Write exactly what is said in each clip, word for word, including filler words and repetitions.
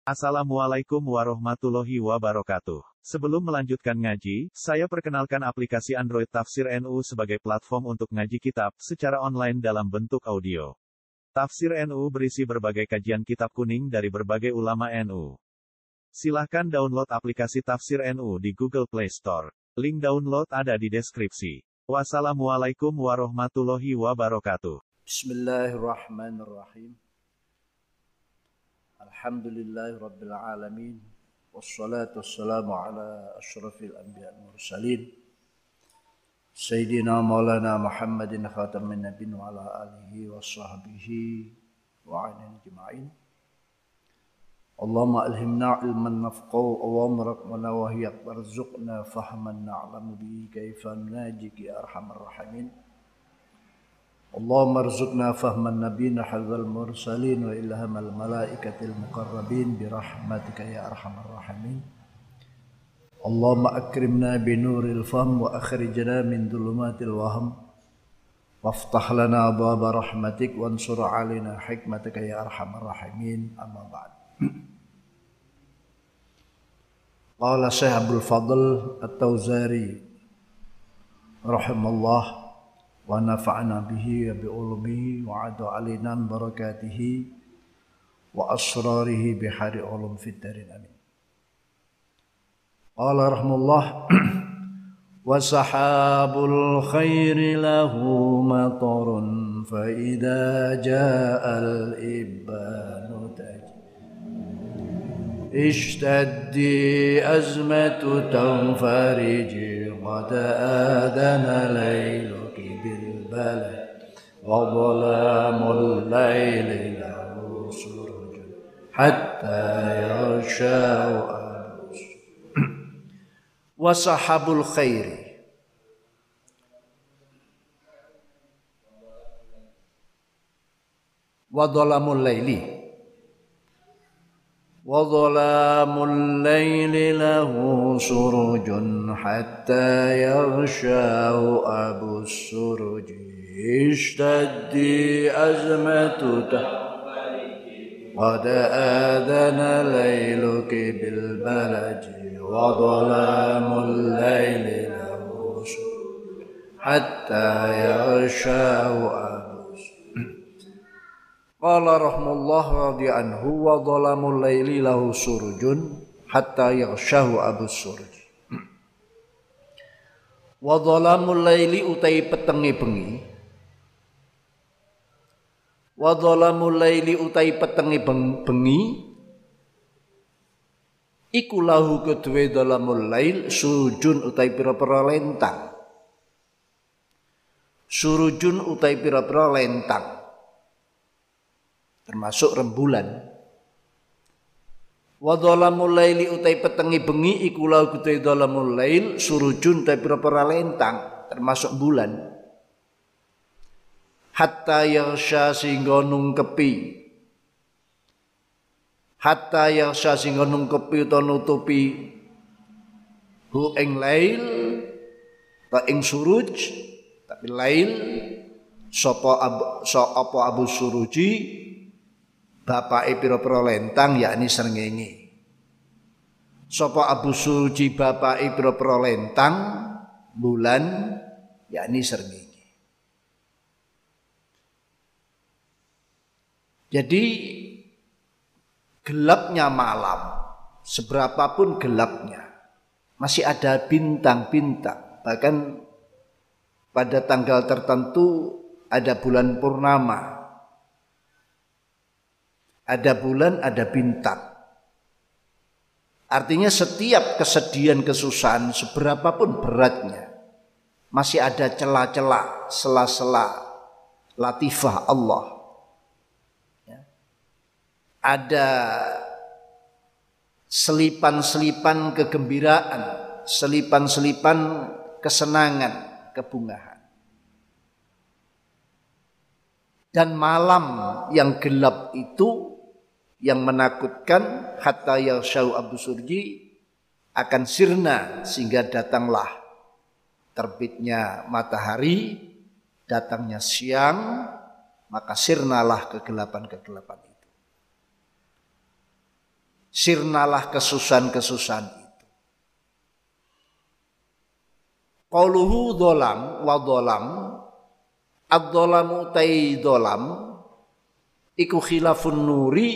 Assalamualaikum warahmatullahi wabarakatuh. Sebelum melanjutkan ngaji, saya perkenalkan aplikasi Android Tafsir N U sebagai platform untuk ngaji kitab secara online dalam bentuk audio. Tafsir N U berisi berbagai kajian kitab kuning dari berbagai ulama N U. Silahkan download aplikasi Tafsir N U di Google Play Store. Link download ada di deskripsi. Wassalamualaikum warahmatullahi wabarakatuh. Bismillahirrahmanirrahim. Alhamdulillahi Rabbil Alamin. Wassalatu wassalamu ala ashrafil anbiya wal mursalin Sayyidina Maulana Muhammadin khatamin nabiyyin wa ala alihi wa sahbihi wa ala ajma'in. Allahumma alhimna ilman nafqahu Allahumma raqmana wa hiya warzuqna fahman na'lamu bihi kaifa nunajiki ya arhamar rahimin. Allahumma arzuqna fahman nabiyina halwal mursalin wa ilhamal malaikatil muqarrabin birahmatika ya arhamar rahimin. Allahumma akrimna binuril fahm wa akhrijna min dhulumatil wahm waftah lana abwaaba rahmatik wansur alaina hikmataka ya arhamar rahimin. Amma ba'd. Qala Syekh Abdul Fadl At-Tauzari rahimallahu wa nafa'na bihi wa bi ulumihi wa adu alina barakatihi wa asrarihi bihari ulum fid darin amin. Qala rahimahullah wa sahabul khairi lahu matarun fa idza ja'al ibanu taj ishtaddi azmatu tanfariji qad adana laylu بالبلد وظلام الليل له سرج حتى يغشاه وصحاب الخير وظلام الليل وظلام الليل له سرج حتى يغشاه أبو السرج اشتدي أزمتك قد آذن ليلك بالبلج وظلام الليل له سرج حتى يغشاه أبو Qala rahimahullah radhi anhu wa dhalamul laili lahu surujun hatta yaghshahu abus suruj. Wa dhalamul laili utai petenge bengi. Wa dhalamul laili utai petenge bengi iku lahu kedue dhalamul lail surujun utai pira-pira lentang. Surujun utai pira-pira lentang. Termasuk rembulan. Wa dhalamul laili utai petengi bengi iku lahu kutai dhalamul lail surujun utai pira-pira lentang termasuk bulan. Hatta yaghsha singgo nungkepi. Hatta yaghsha singgo nungkepi utawa nutupi hu ing lail ta ing suruj tapi lail sapa so apa abu suruji bapake pira-pira lentang yakni srengenge. Sapa Abu Suruji bapake pira-pira lentang bulan yakni srengenge. Jadi gelapnya malam, seberapapun gelapnya, masih ada bintang-bintang. Bahkan pada tanggal tertentu ada bulan purnama. Ada bulan, ada bintang. Artinya setiap kesedihan, kesusahan, seberapapun beratnya, masih ada celah-celah, sela-sela latifah Allah. Ya. Ada selipan-selipan kegembiraan, selipan-selipan kesenangan, kebungahan. Dan malam yang gelap itu yang menakutkan hatta yaghshahu Abu Surji akan sirna sehingga datanglah terbitnya matahari, datangnya siang, maka sirnalah kegelapan-kegelapan itu. sirnalah kesusahan-kesusahan itu. Qauluhu dolam wa dolam, ad-dolamu tai dolam, iku khilafun nuri,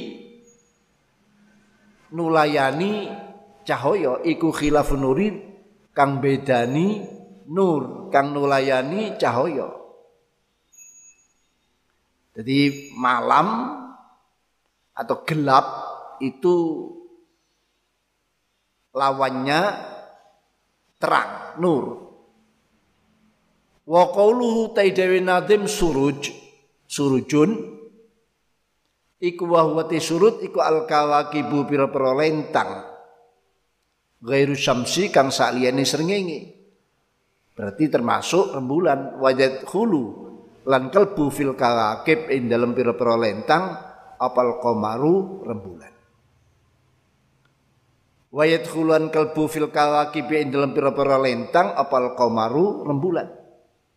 nulayani cahaya, iku khilafun nuri, kang bedani nur, kang nulayani cahaya. Jadi malam atau gelap itu lawannya terang, nur. Wa qauluhu taidawi nadim suruj, surujun, iku wahwati surut, iku al-kawakibu pira-pira lentang, ghairu syamsi kang saliyane srengenge. Berarti termasuk rembulan. Wajad khulu lan kalbu fil kawakib ing dalam pira-pira lentang apal qamaru rembulan. Wajad khuluan kalbu fil kawakib ing dalam pira-pira lentang apal qamaru rembulan.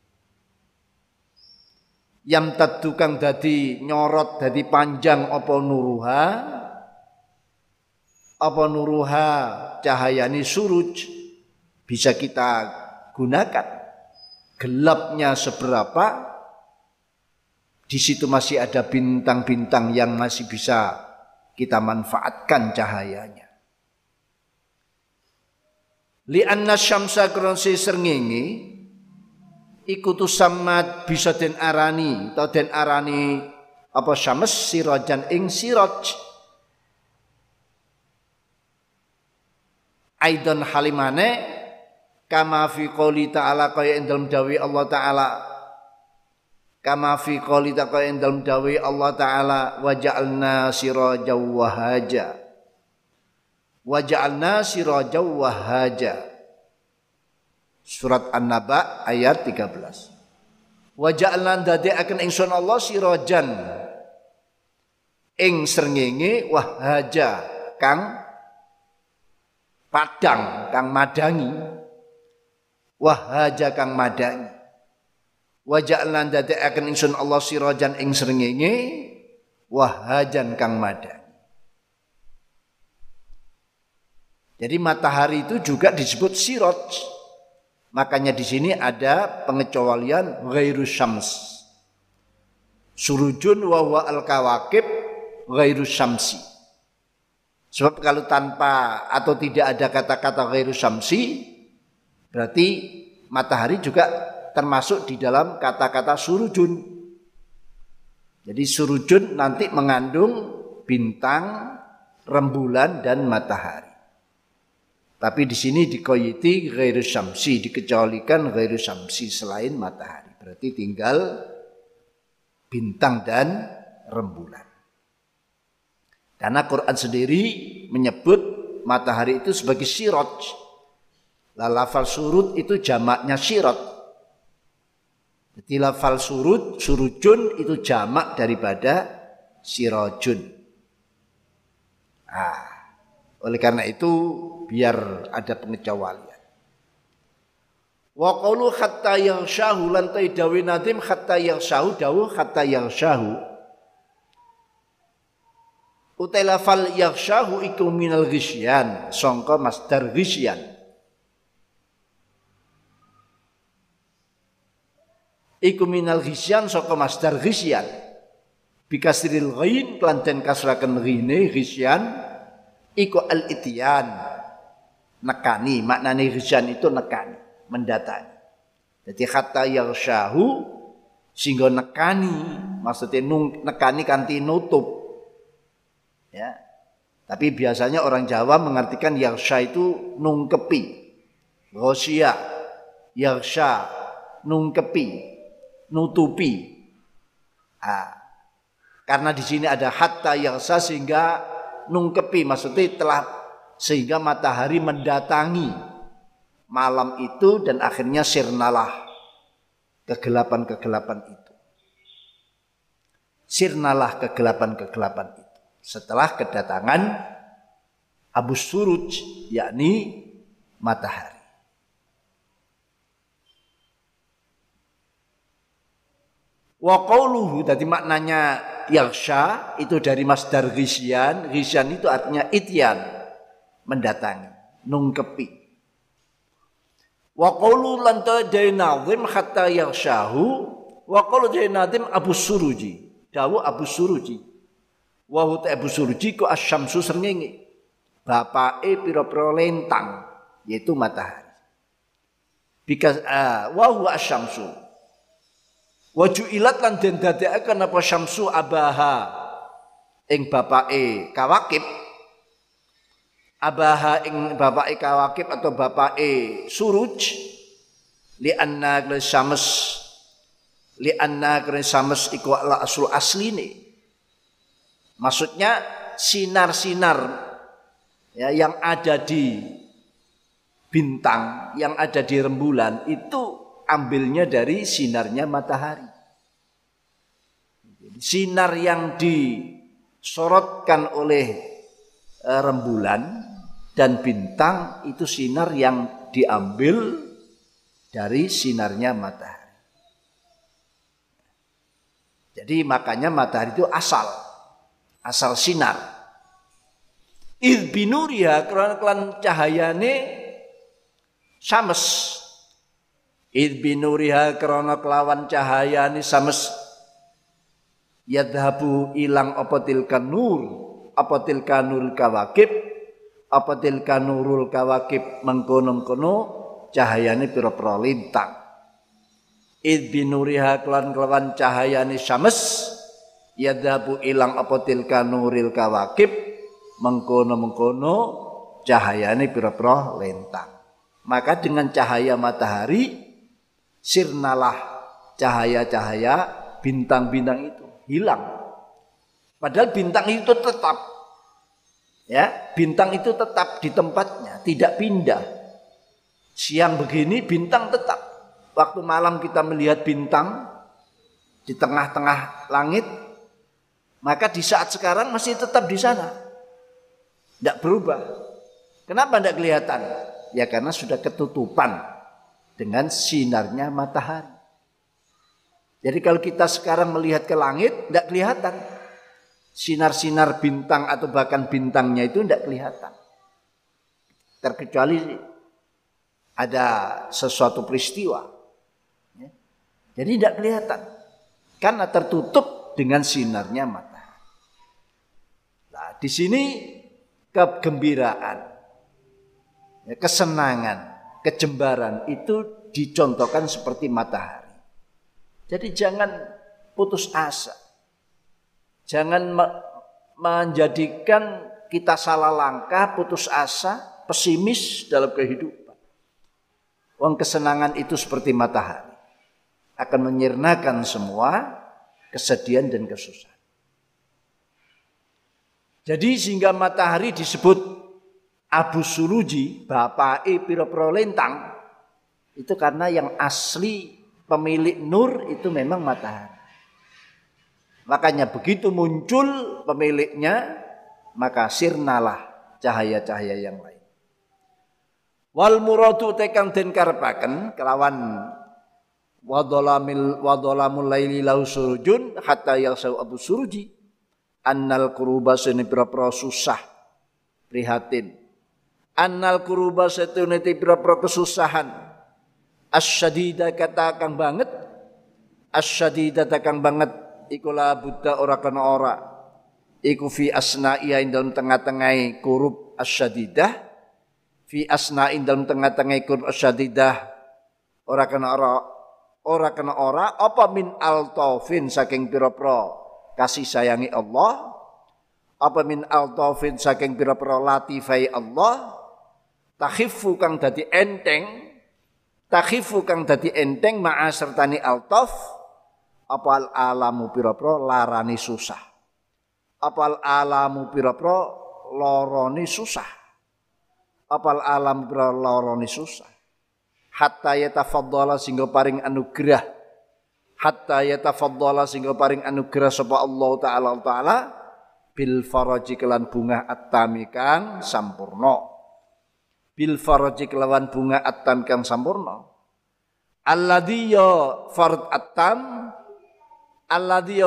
Yang tadu kang dadi nyorot dadi panjang apa nuruha, apa nuruha cahayani suruj, bisa kita gunakan. Gelapnya seberapa, di situ masih ada bintang-bintang yang masih bisa kita manfaatkan cahayanya. Li anna syamsa kronsi srengenge iku tusammat bisa den arani atau den arani apa syams sirajan ing siraj. Aidan halimane kama fi qouli ta'ala kaya ing dalem dawuh Allah taala, kama fi qouli ta'ala kaya ing dalem dawuh Allah taala, wa ja'alna sirajan wahaja, wa ja'alna sirajan wahaja. Surat An-Naba ayat tiga belas. Wa ja'alna dadekaken ingsun Allah sirajan ing srengenge wahaja kang padang, kang madangi. Wahaja kang madangi. Wa ja'alna dadekaken ingsun Allah sirajan ing srengenge wahajan kang madangi. Jadi matahari itu juga disebut siraj. Makanya di sini ada pengecualian ghairu syams. Surujun wa huwa al-kawakib ghairu syamsi. Sebab kalau tanpa atau tidak ada kata-kata ghairu syamsi, berarti matahari juga termasuk di dalam kata-kata surujun. Jadi surujun nanti mengandung bintang, rembulan dan matahari. Tapi di sini dikoyiti ghairu syamsi, dikecualikan ghairu syamsi selain matahari. Berarti tinggal bintang dan rembulan. Karena Quran sendiri menyebut matahari itu sebagai siraj. Lafal surut itu jamaknya siraj. Jadi lafal surut, surujun itu jamak daripada sirajun. Ah. Oleh karena itu biar ada pengecualian. Wa qaulu hatta yaghshahu lan taidawi nadim hatta yaghshahu dawuh hatta yaghshahu. Utai lafal yaghshahu iku minal ghysyan, sangka masdar ghysyan. Iku minal ghysyan sangka masdar ghysyan. Bikasril ghain lan den kasraken ghine ghysyan. Iku al-ityan, nekani, maknanya ghysyan itu nekani, mendatangi. Jadi kata yaghshahu sehingga nekani, maksudnya nung, nekani kanti nutup. Ya. Tapi biasanya orang Jawa mengartikan yaghsha itu nungkepi. Ghosya, yaghsha, nungkepi, nutupi. Ah. Karena di sini ada hatta yaghsha sehingga nungkepi, maksudnya telah sehingga matahari mendatangi malam itu dan akhirnya sirnalah kegelapan-kegelapan itu. Sirnalah kegelapan-kegelapan itu setelah kedatangan Abu Suruj, yakni matahari. Wa qauluhu, tadi maknanya yaghsha itu dari masdar ghisyan. Ghisyan itu artinya ityan, mendatangi, nungkepi. Wa qawlu lan ta'dai nazim hatta yaghshahu. Wa qawlu ta'dai nazim Abu Suruji. Dawu Abu Suruji. Wa huta Abu Suruji ku asyamsu srengenge. Bapake pira-pira lentang, yaitu matahari. Because uh, wa huwa asyamsu. Wa ju'ilat lan den dadekaken apa syamsu abaha ing bapake kawakib. Abaha ing bapake kawakib atau bapake suruj li anna syams li anna syams iku ala asul asline. Maksudnya sinar-sinar ya, yang ada di bintang, yang ada di rembulan itu ambilnya dari sinarnya matahari. Sinar yang disorotkan oleh rembulan dan bintang itu sinar yang diambil dari sinarnya matahari. Jadi makanya matahari itu asal, asal sinar. Idh binuriha kelan cahayane syams. Idh binuriha krana kelawan cahayane syams. Yadhabu ilang apa tilka nur, apa tilka nurul kawakib, apa tilka nurul kawakib mengkono-kono cahayane pira-pira lintang. Idh binuriha kelan kelawan cahayane syams. Yadhabu ilang apa tilka nuril kawakib mengkono-mengkono cahayane pira-pira lintang. Maka dengan cahaya matahari sirnalah cahaya-cahaya bintang-bintang itu hilang. Padahal bintang itu tetap, ya, bintang itu tetap di tempatnya, tidak pindah. Siang begini bintang tetap. Waktu malam kita melihat bintang di tengah-tengah langit, maka di saat sekarang masih tetap di sana, tidak berubah. Kenapa tidak kelihatan? Ya karena sudah ketutupan dengan sinarnya matahari. Jadi kalau kita sekarang melihat ke langit, tidak kelihatan. Sinar-sinar bintang atau bahkan bintangnya itu tidak kelihatan. Terkecuali ada sesuatu peristiwa. Jadi tidak kelihatan. Karena tertutup dengan sinarnya matahari. Nah, di sini kegembiraan, kesenangan, kejembaran itu dicontohkan seperti matahari. Jadi jangan putus asa. Jangan menjadikan kita salah langkah, putus asa, pesimis dalam kehidupan. Wong kesenangan itu seperti matahari. Akan menyirnakan semua kesedihan dan kesusahan. Jadi sehingga matahari disebut Abu Suruji, bapake pira-pira lintang, itu karena yang asli pemilik nur itu memang matahari. Makanya begitu muncul pemiliknya, maka sirnalah cahaya-cahaya yang lain. Wal muradu tekang den karepaken kelawan wadhalamil wadhalamul laili lahu surujun hatta yasau Abu Suruji annal kuruba sene pira-pira susah prihatin. Annal kuruba setune pira-pira kesusahan. Asyadida kata kang banget, asyadida kang banget iku la buddha ora kana ora. Iku fi asna'iya ing dalam tengah-tengah kurub asyadidah, fi asna'in dalam tengah-tengah kurub asyadidah ora kana ora, ora kana ora apa min altofin saking pira-pira kasih sayangi Allah, apa min altofin saking pira-pira latifai Allah, takhifu kang dadi enteng. Takhifu kang dadi enteng ma'a sertani altof apal alamu pira-pira larani susah. Apal alamu pira-pira loroni susah. Apal alam pira loroni susah. Hatta yatafaddala sehingga paring anugerah. Hatta yatafaddala sehingga paring anugerah sapa Allah taala taala bil faraji kelan bunga at-tami kang sampurna. Bil faraji kelawan bunga at-tam kang sampurna. Alladhi ya fard at-tam alladhi ya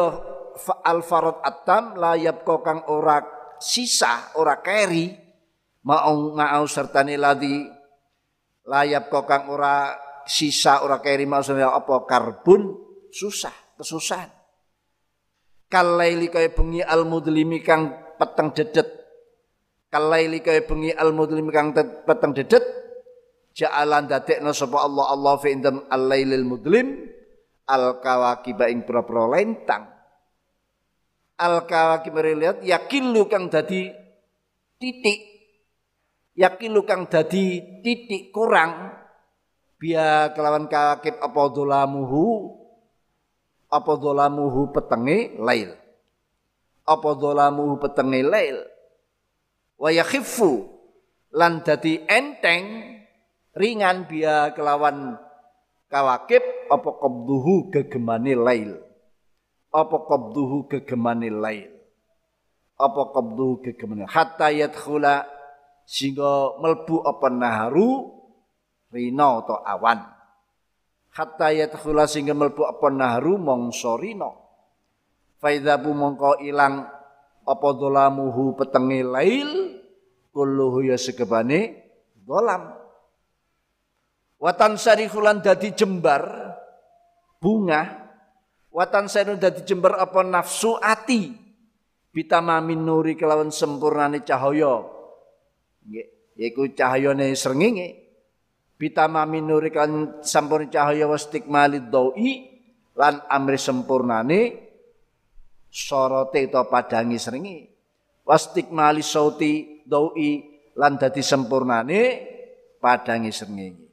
al farad atam la yabqa kang ora sisa ora keri mau ngau sertane ladi la yabqa kang ora sisa ora keri mau apa karbun susah kesusahan kalaili kaya bengi al mudlimi kang peteng dedet kalaili kaya bengi al mudlimi kang peteng dedet ja'alan dadekna sapa Allah Allah fi indam al-lailil mudlim al-kawakiba ing pira-pira lentang al-kawakib lihat yakilu kang dadi titik yakilu kang dadi titik kurang biya kelawan kawakib apa dolamuhu apa dolamuhu petenge lail apa dolamuhu petenge lail wa yakhifu lan dadi enteng ringan biya kelawan kawakib apa qabduhu gegemane lail apa qabduhu gegemane lail apa qabduhu gegemane hatta yadkhula sehingga melbu apa naharu rina atau awan hatta yadkhula sehingga melbu apa naharu mongso rina fa idzabu mongko ilang apa dolamuhu petenge lail kulluhu ya sekebane dolam watan sarihulan dadi jembar bunga watan sarihulan dadi jembar apa nafsu ati bitamamin nuri kelawan sempurnane cahaya yaiku cahayane srengenge bitamamin nuri kelawan sempurna cahaya wastikmalid dawi lan amri sempurnane sorote utawa padangi srengenge wastikmali sauti dawi lan dadi sempurnane padangi srengenge.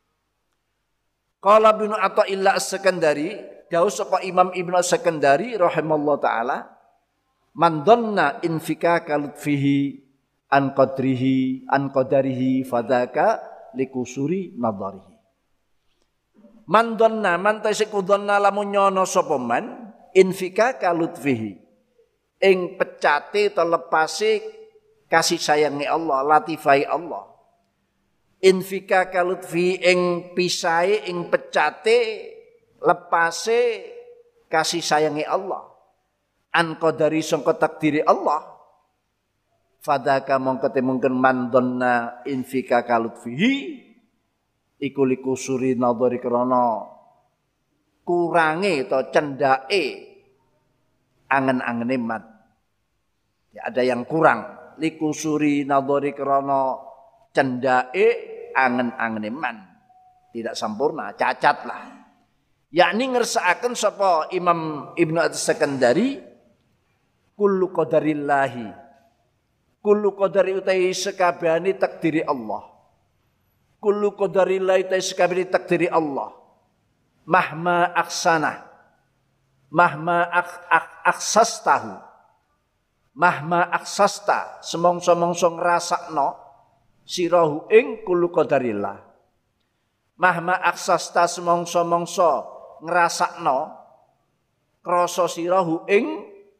Qala Ibnu Athaillah As-Sakandari, dawuh sapa Imam Ibnu As-Sakandari rahimallahu taala, man dhanna infika kalutfihi an qadrihi an qadarihi fadaka likusuri nadharihi. Man dhanna man tasiku dhanna lamun nyono sapa man infika kalutfihi ing pecate telepase kasih sayangi Allah, latifai Allah. Infika kalutfi ing pisai ing pecate lepase kasih sayangi Allah an qadari sangka takdiri Allah fadaka mongko mungkin mandonna infika kalutfihi iku likusuri nadhari krana kurange atau cendake angen-angene man ya ada yang kurang likusuri nadhari krana cendake angen-angene man tidak sempurna cacat lah yakni ngersakaken sapa Imam Ibnu As-Sakandari kullu qadarillahi kullu qadari utai sekabehane takdiri Allah kullu qadarillahi utai sekabehane takdiri Allah mahma aksana mahma ak, ak, aksastahu mahma aksasta semongso-mongso ngrasakno sirahu ing kullu qadarillah mahma aksasta semongso-mongso ngrasakno krasa sirahu ing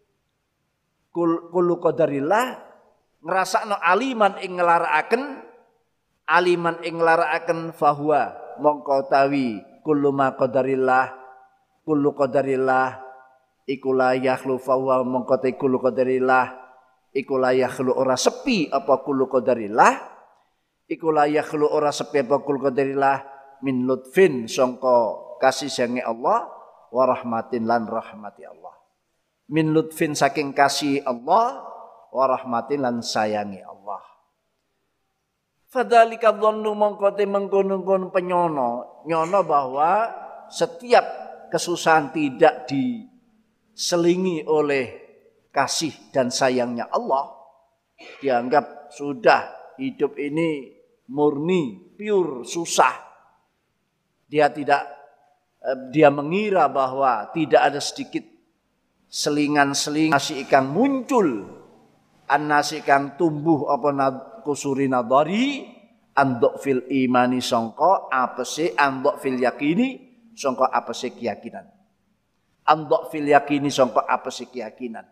kullu qadarillah ngrasakno aliman ing nglarakaken aliman ing nglarakaken fahuwa mongko tawi kullu ma qadarillah kullu qadarillah iku la yakhlu fahuwa mongko te kullu qadarillah iku la yakhlu ora sepi apa kullu qadarillah iku la yakhlu ora sepi apa kullu qadarillah min lutfin sangka kasih sayangi Allah wa rahmatin lan rahmati Allah min lutfin saking kasih Allah wa rahmatin lan sayangi Allah fadzalika dhannu mongko te mengkono-kono penyono nyono bahwa setiap kesusahan tidak diselingi oleh kasih dan sayangnya Allah dianggap sudah hidup ini murni, pure, susah. Dia tidak, dia mengira bahwa tidak ada sedikit selingan-selingan nasi ikan muncul, an nasi ikan tumbuh apa kusuri nadari, andok fil imani songko apa sih andok fil yakini songko apa sih keyakinan, andok fil yakini songko apa sih keyakinan.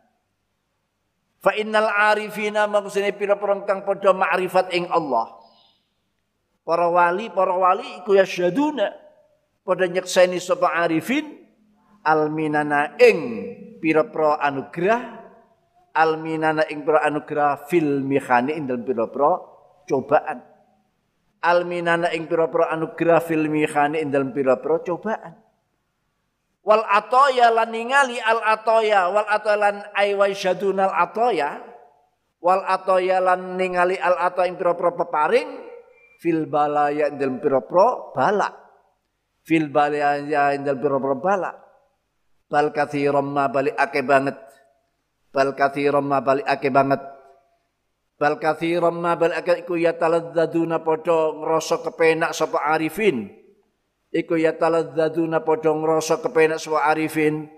Fa innal arifina maksudnya pira-pira kang padha ma'rifat ing Allah. Para wali, para wali iku yasyaduna padha nyekseni sapa arifin alminana ing pira-pira anugerah alminana ing pira anugerah fil mihani ing dalem pira-pira cobaan. Alminana ing pira-pira anugerah fil mihani ing dalem pira-pira cobaan. Wal atoya lan ningali al atoya wal atoya lan aywa syadunal atoya wal atoya lan ningali al atoya ing pira-pira peparing fil balaya ing dalem pira-pira bala. Fil balaya ing dalem pira-pira bala. Bal katsiran ma bali akeh banget. Bal katsiran ma bali akeh banget. Bal katsiran ma bali akeh iku ya taladzaduna padha ngrasa kepenak sapa arifin. Iku ya taladzaduna padha ngrasa kepenak sapa arifin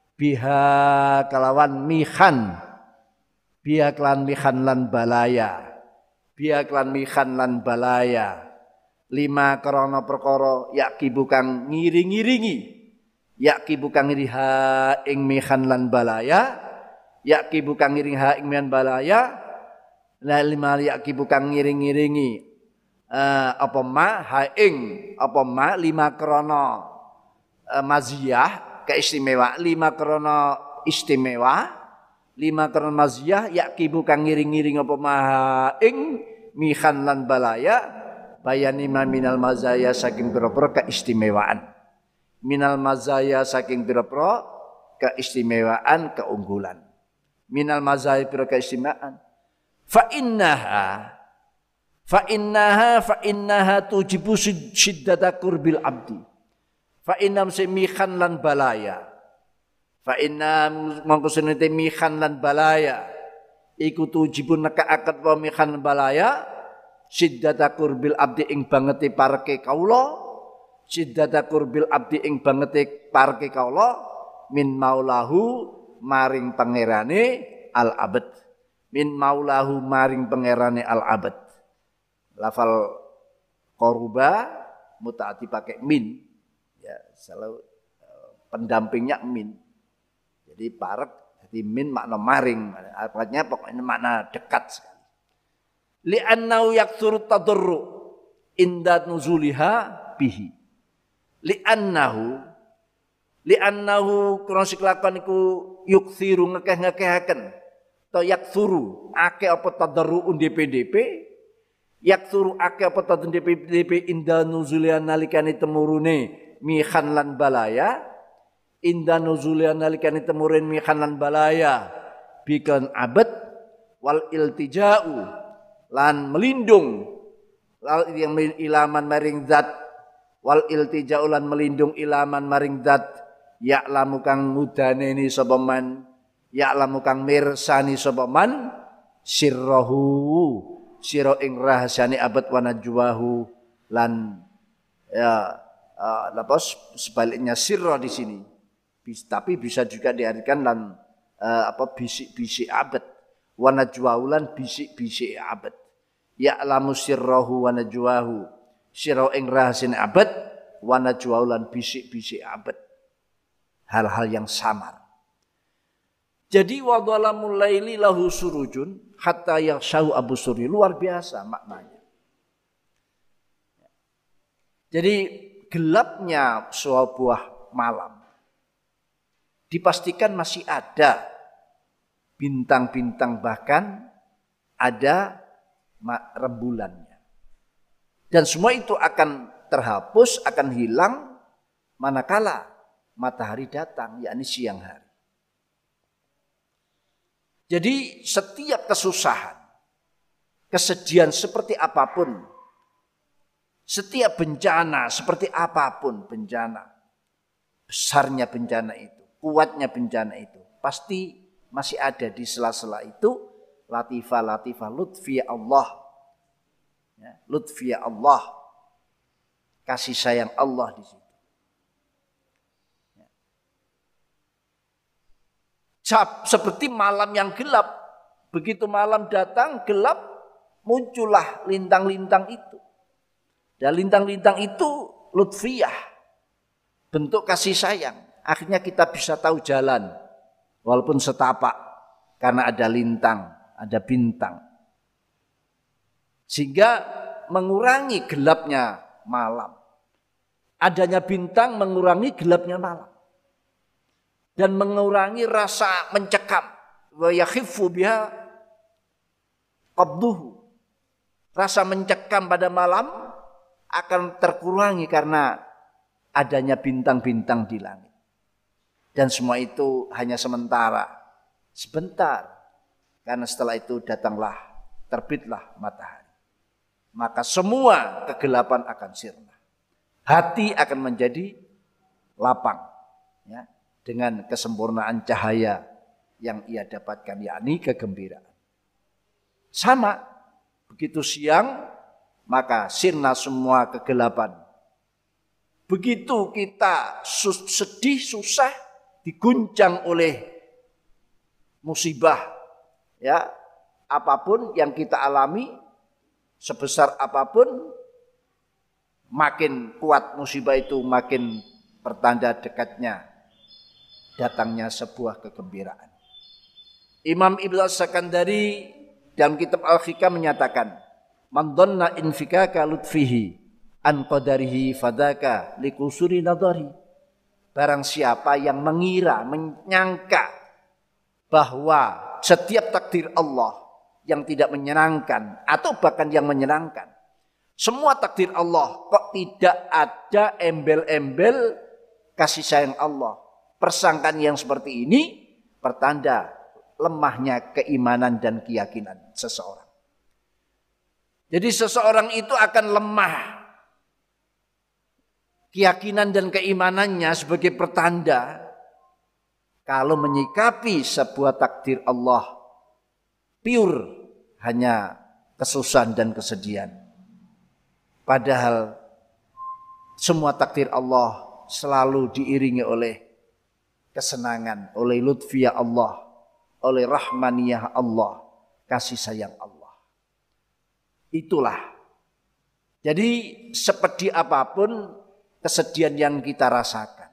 biha kalawan mihan. Biha klan mihan lan balaya. Biha klan mihan lan balaya. Lima krana perkara yakibu kang ngiring-ngiringi. Yakibu kang ngiriha ing mihan lan balaya. Yakibu kang ngiring ha ing mihan balaya. La lima yakibu kang ngiring-ngiringi uh, apa ma ha ing apa ma lima krana uh, maziyah keistimewa lima krana istimewa lima krana maziyah yakibu kang ngiring-ngiring apa ma ha ing mihan lan balaya bayani ma minal mazaya saking pira-pira keistimewaan minal mazaya saking pira-pira keistimewaan keunggulan minal mazaya pira keistimewaan fa innaha fa innaha fa innaha tujibu shiddata qurbil abdi fa innam semihan lan balaya fa inna mongko senete mihan lan balaya iku tujibu nekaaken wa mihan balaya shiddata qurbil abdi ing bangete parke kaula shiddata qurbil abdi ing bangete parke kaula min maulahu maring pangerane al abad min maulahu maring pangerane al abad. Lafal koruba mutaati pakai min. Ya, selalu pendampingnya min. Jadi parek jadi min makna maring. Artinya pokoknya makna dekat sekali. Li'annahu yaktsuru tadarru inda nuzuliha bihi. Li'annahu li'annahu krono siklakon iku yuksiru ngekeh-ngekehaken. To yaksuru ake apa tadarruun D P D P yaksuru ake apa tadarruun D P D P inda nuzulian nalikani temurune mihan lan balaya inda nuzulian nalikani temurune mihan lan balaya bikan abad wal iltija'u lan melindung lal yang ilaman maring zat wal iltija'u lan melindung ilaman maring zat ya'lamu kang ngudane ni sapa man ya'lamu kang mirsani sapa man sirrahu sira ing rahasiane abad wa najwahu lan ya uh, lapos sebaliknya sirra di sini Bis, tapi bisa juga diartikan lan uh, apa bisik-bisik abad wa najwahu lan bisik-bisik abad ya'lamu sirrahu wa najwahu sira ing rahasiane abad wa najwahu lan bisik-bisik abad hal-hal yang samar. Jadi wadhalamul laili lahu surujun hatta yakhshahu Abu Suri luar biasa maknanya. Jadi gelapnya sebuah malam dipastikan masih ada bintang-bintang bahkan ada rembulannya. Dan semua itu akan terhapus, akan hilang manakala matahari datang, yakni siang hari. Jadi setiap kesusahan, kesedihan seperti apapun, setiap bencana seperti apapun bencana, besarnya bencana itu, kuatnya bencana itu, pasti masih ada di sela-sela itu latifah-latifah lutfiyah Allah. Ya, lutfiyah Allah, kasih sayang Allah di situ. Seperti malam yang gelap, begitu malam datang gelap, muncullah lintang-lintang itu. Dan lintang-lintang itu lutfiyah, bentuk kasih sayang. Akhirnya kita bisa tahu jalan, walaupun setapak, karena ada lintang, ada bintang. Sehingga mengurangi gelapnya malam. Adanya bintang mengurangi gelapnya malam. dan mengurangi rasa mencekam. Wa yakhiffu biha qabduhu. Rasa mencekam pada malam akan terkurangi karena adanya bintang-bintang di langit. Dan semua itu hanya sementara, sebentar. Karena setelah itu datanglah, terbitlah matahari. Maka semua kegelapan akan sirna. Hati akan menjadi lapang, ya, dengan kesempurnaan cahaya yang ia dapatkan, yakni kegembiraan. Sama, begitu siang, maka sirna semua kegelapan. Begitu kita sedih, susah, diguncang oleh musibah, ya, apapun yang kita alami, sebesar apapun, makin kuat musibah itu, makin pertanda dekatnya datangnya sebuah kegembiraan. Imam Ibnu As-Sakandari dalam kitab Al-Hikam menyatakan, man dhanna infikaka lutfihi an qadarihi fadaka likusuri nadari. Barang siapa yang mengira, menyangka bahwa setiap takdir Allah yang tidak menyenangkan atau bahkan yang menyenangkan, semua takdir Allah kok tidak ada embel-embel kasih sayang Allah. Persangkaan yang seperti ini pertanda lemahnya keimanan dan keyakinan seseorang. Jadi seseorang itu akan lemah keyakinan dan keimanannya sebagai pertanda kalau menyikapi sebuah takdir Allah pure hanya kesusahan dan kesedihan. Padahal semua takdir Allah selalu diiringi oleh kesenangan, oleh lutfiyah Allah, oleh rahmaniyah Allah, kasih sayang Allah. Itulah. Jadi sepedih apapun kesedihan yang kita rasakan,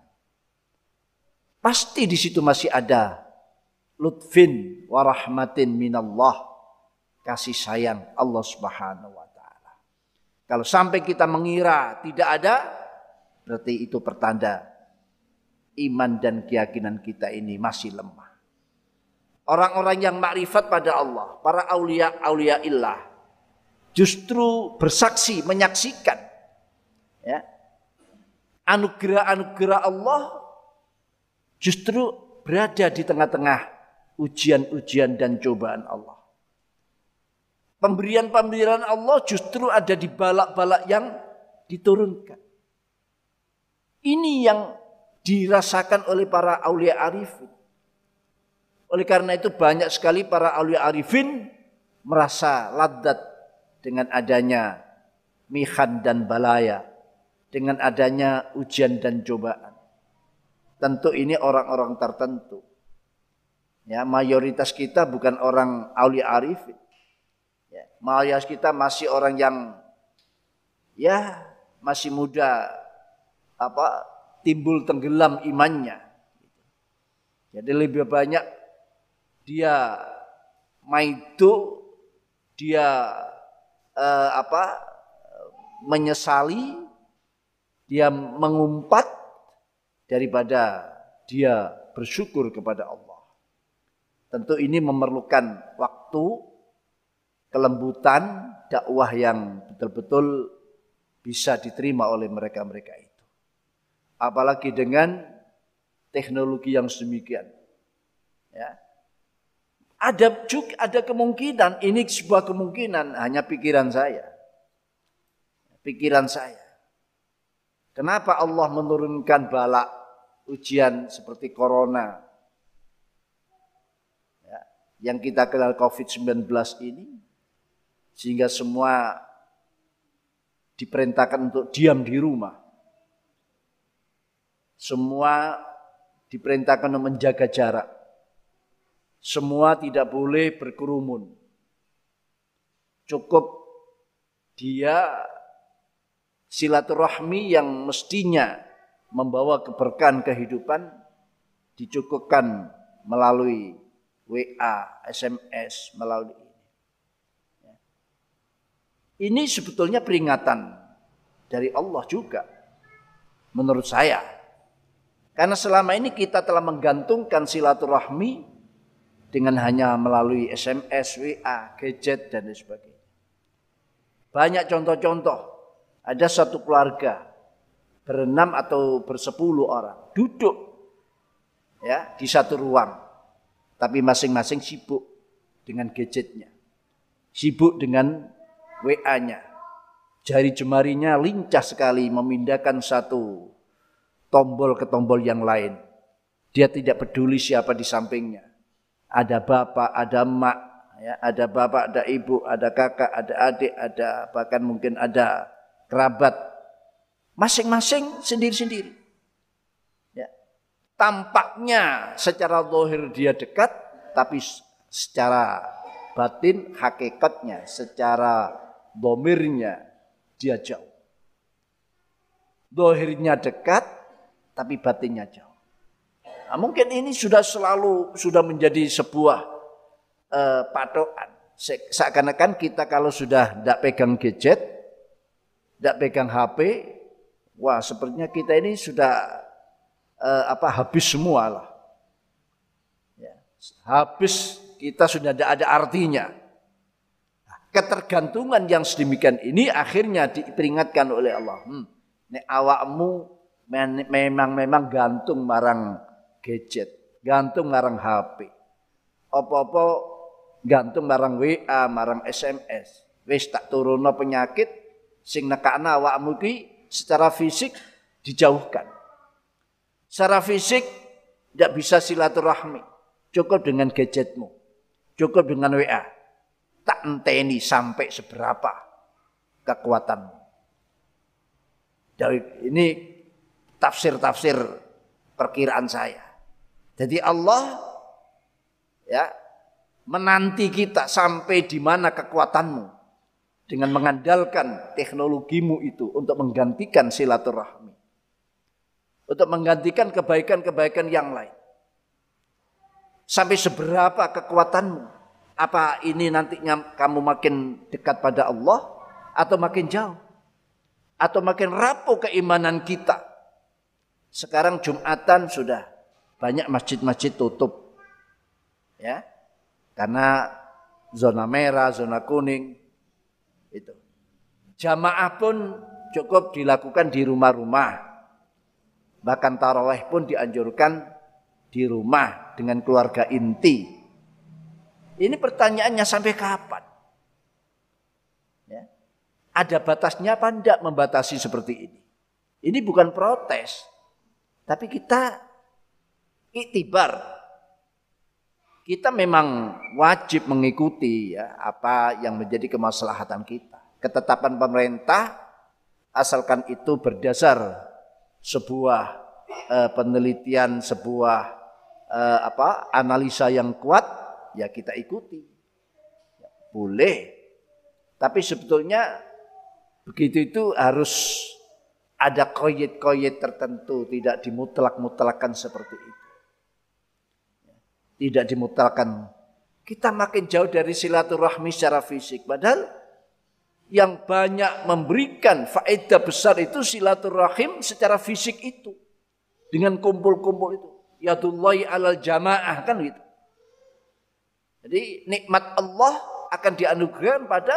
pasti di situ masih ada lutfin wa rahmatin minallah, kasih sayang Allah Subhanahu wa taala. Kalau sampai kita mengira tidak ada, berarti itu pertanda iman dan keyakinan kita ini masih lemah. Orang-orang yang makrifat pada Allah, para aulia-aulia illah, justru bersaksi, menyaksikan, ya, anugerah-anugerah Allah justru berada di tengah-tengah ujian-ujian dan cobaan Allah. Pemberian-pemberian Allah justru ada di balak-balak yang diturunkan. Ini yang dirasakan oleh para aulia arifin. Oleh karena itu banyak sekali para aulia arifin merasa ladat dengan adanya mihan dan balaya, dengan adanya ujian dan cobaan. Tentu ini orang-orang tertentu. Ya, mayoritas kita bukan orang aulia arifin. Ya, mayoritas kita masih orang yang ya masih muda, apa timbul tenggelam imannya. Jadi lebih banyak dia maidu, dia eh, apa menyesali, dia mengumpat daripada dia bersyukur kepada Allah. Tentu ini memerlukan waktu, kelembutan, dakwah yang betul-betul bisa diterima oleh mereka-mereka itu. Apalagi dengan teknologi yang sedemikian. Ya. Ada juga ada kemungkinan, ini sebuah kemungkinan, hanya pikiran saya. Pikiran saya. Kenapa Allah menurunkan bala ujian seperti corona, ya, yang kita kenal covid sembilan belas ini, sehingga semua diperintahkan untuk diam di rumah. Semua diperintahkan untuk menjaga jarak. Semua tidak boleh berkerumun. Cukup dia silaturahmi yang mestinya membawa keberkahan kehidupan dicukupkan melalui W A, S M S, melalui ini. Ini sebetulnya peringatan dari Allah juga, menurut saya. Karena selama ini kita telah menggantungkan silaturahmi dengan hanya melalui S M S, W A, gadget, dan lain sebagainya. Banyak contoh-contoh. Ada satu keluarga berenam atau bersepuluh orang duduk ya di satu ruang, tapi masing-masing sibuk dengan gadgetnya, sibuk dengan W A-nya. Jari jemarinya lincah sekali memindahkan satu tombol ke tombol yang lain. Dia tidak peduli siapa di sampingnya. Ada bapak, ada emak, ya, ada bapak, ada ibu, ada kakak, ada adik, ada bahkan mungkin ada kerabat. Masing-masing sendiri-sendiri. Ya. Tampaknya secara zahir dia dekat, tapi secara batin, hakikatnya, secara domirnya dia jauh. Zahirnya dekat, tapi batinnya jauh. Nah, mungkin ini sudah selalu sudah menjadi sebuah uh, patokan. Seakan-akan kita kalau sudah tidak pegang gadget, tidak pegang H P, wah sepertinya kita ini sudah uh, apa habis semua lah. Ya, habis, kita sudah tidak ada artinya. Ketergantungan yang sedemikian ini akhirnya diperingatkan oleh Allah. Hmm, nek awakmu memang memang gantung marang gadget, gantung marang H P, apa-apa gantung marang W A, marang S M S. Wis tak turuno penyakit sing nekakna awakmu ki secara fisik dijauhkan. Secara fisik tidak bisa silaturahmi, cukup dengan gadgetmu, cukup dengan W A. Tak enteni sampai seberapa kekuatanmu. Dari ini tafsir-tafsir perkiraan saya. Jadi Allah ya menanti kita sampai di mana kekuatanmu dengan mengandalkan teknologimu itu untuk menggantikan silaturahmi, untuk menggantikan kebaikan-kebaikan yang lain. Sampai seberapa kekuatanmu? Apa ini nantinya kamu makin dekat pada Allah atau makin jauh? Atau makin rapuh keimanan kita? Sekarang Jumatan sudah banyak masjid-masjid tutup. Ya. Karena zona merah, zona kuning itu. Jamaah pun cukup dilakukan di rumah-rumah. Bahkan tarawih pun dianjurkan di rumah dengan keluarga inti. Ini pertanyaannya sampai kapan? Ya. Ada batasnya apa enggak membatasi seperti ini? Ini bukan protes, tapi kita iktibar. Kita memang wajib mengikuti ya, apa yang menjadi kemaslahatan kita. Ketetapan pemerintah, asalkan itu berdasar sebuah eh, penelitian, sebuah eh, apa analisa yang kuat, ya kita ikuti. Boleh. Tapi sebetulnya begitu itu harus ada koyet-koyet tertentu, tidak dimutlak-mutlakkan seperti itu. Tidak dimutlakkan. Kita makin jauh dari silaturahmi secara fisik. Padahal yang banyak memberikan faedah besar itu silaturahim secara fisik itu. Dengan kumpul-kumpul itu. Yadullahi alal jamaah, kan gitu. Jadi nikmat Allah akan dianugerahkan pada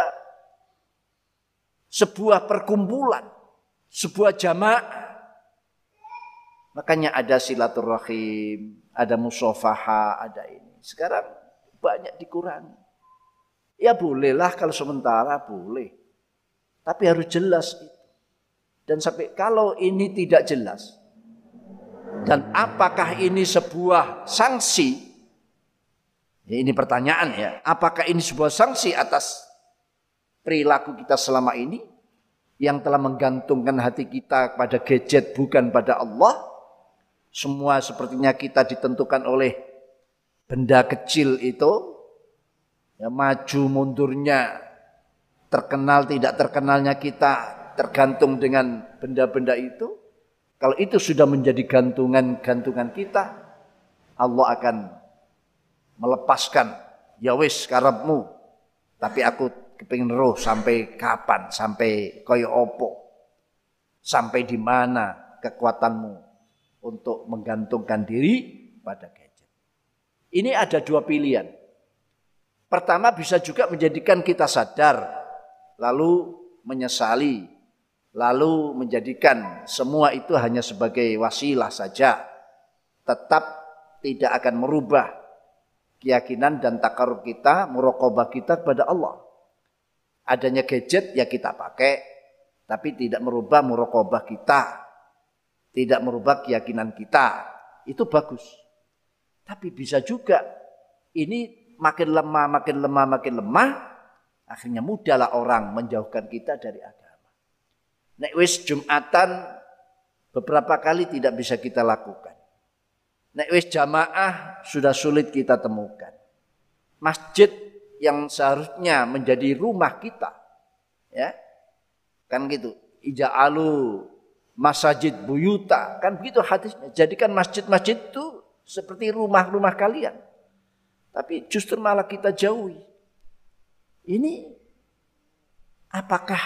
sebuah perkumpulan, sebuah jamaah. Makanya ada silaturahim, ada musafaha, ada ini. Sekarang banyak dikurangi. Ya bolehlah kalau sementara boleh. Tapi harus jelas itu. Dan sampai kalau ini tidak jelas, dan apakah ini sebuah sanksi? Ya, ini pertanyaan ya. Apakah ini sebuah sanksi atas perilaku kita selama ini yang telah menggantungkan hati kita pada gadget bukan pada Allah? Semua sepertinya kita ditentukan oleh benda kecil itu. Ya, maju mundurnya, terkenal tidak terkenalnya kita tergantung dengan benda-benda itu. Kalau itu sudah menjadi gantungan-gantungan kita, Allah akan melepaskan, ya wis karepmu, tapi aku kepingin roh sampai kapan, sampai kaya opo, sampai di mana kekuatanmu untuk menggantungkan diri pada gadget. Ini ada dua pilihan. Pertama, bisa juga menjadikan kita sadar, lalu menyesali, lalu menjadikan semua itu hanya sebagai wasilah saja, tetap tidak akan merubah keyakinan dan takarub kita, muraqabah kita kepada Allah. Adanya gadget ya kita pakai, tapi tidak merubah muraqabah kita, tidak merubah keyakinan kita. Itu bagus. Tapi bisa juga ini makin lemah, makin lemah, makin lemah, akhirnya mudahlah orang menjauhkan kita dari agama. Nek wis Jumatan beberapa kali tidak bisa kita lakukan. Nek wis jamaah sudah sulit kita temukan. Masjid yang seharusnya menjadi rumah kita, ya kan gitu. Ija'alu masajid buyuta, kan begitu hadisnya. Jadikan masjid-masjid itu seperti rumah-rumah kalian. Tapi justru malah kita jauhi. Ini apakah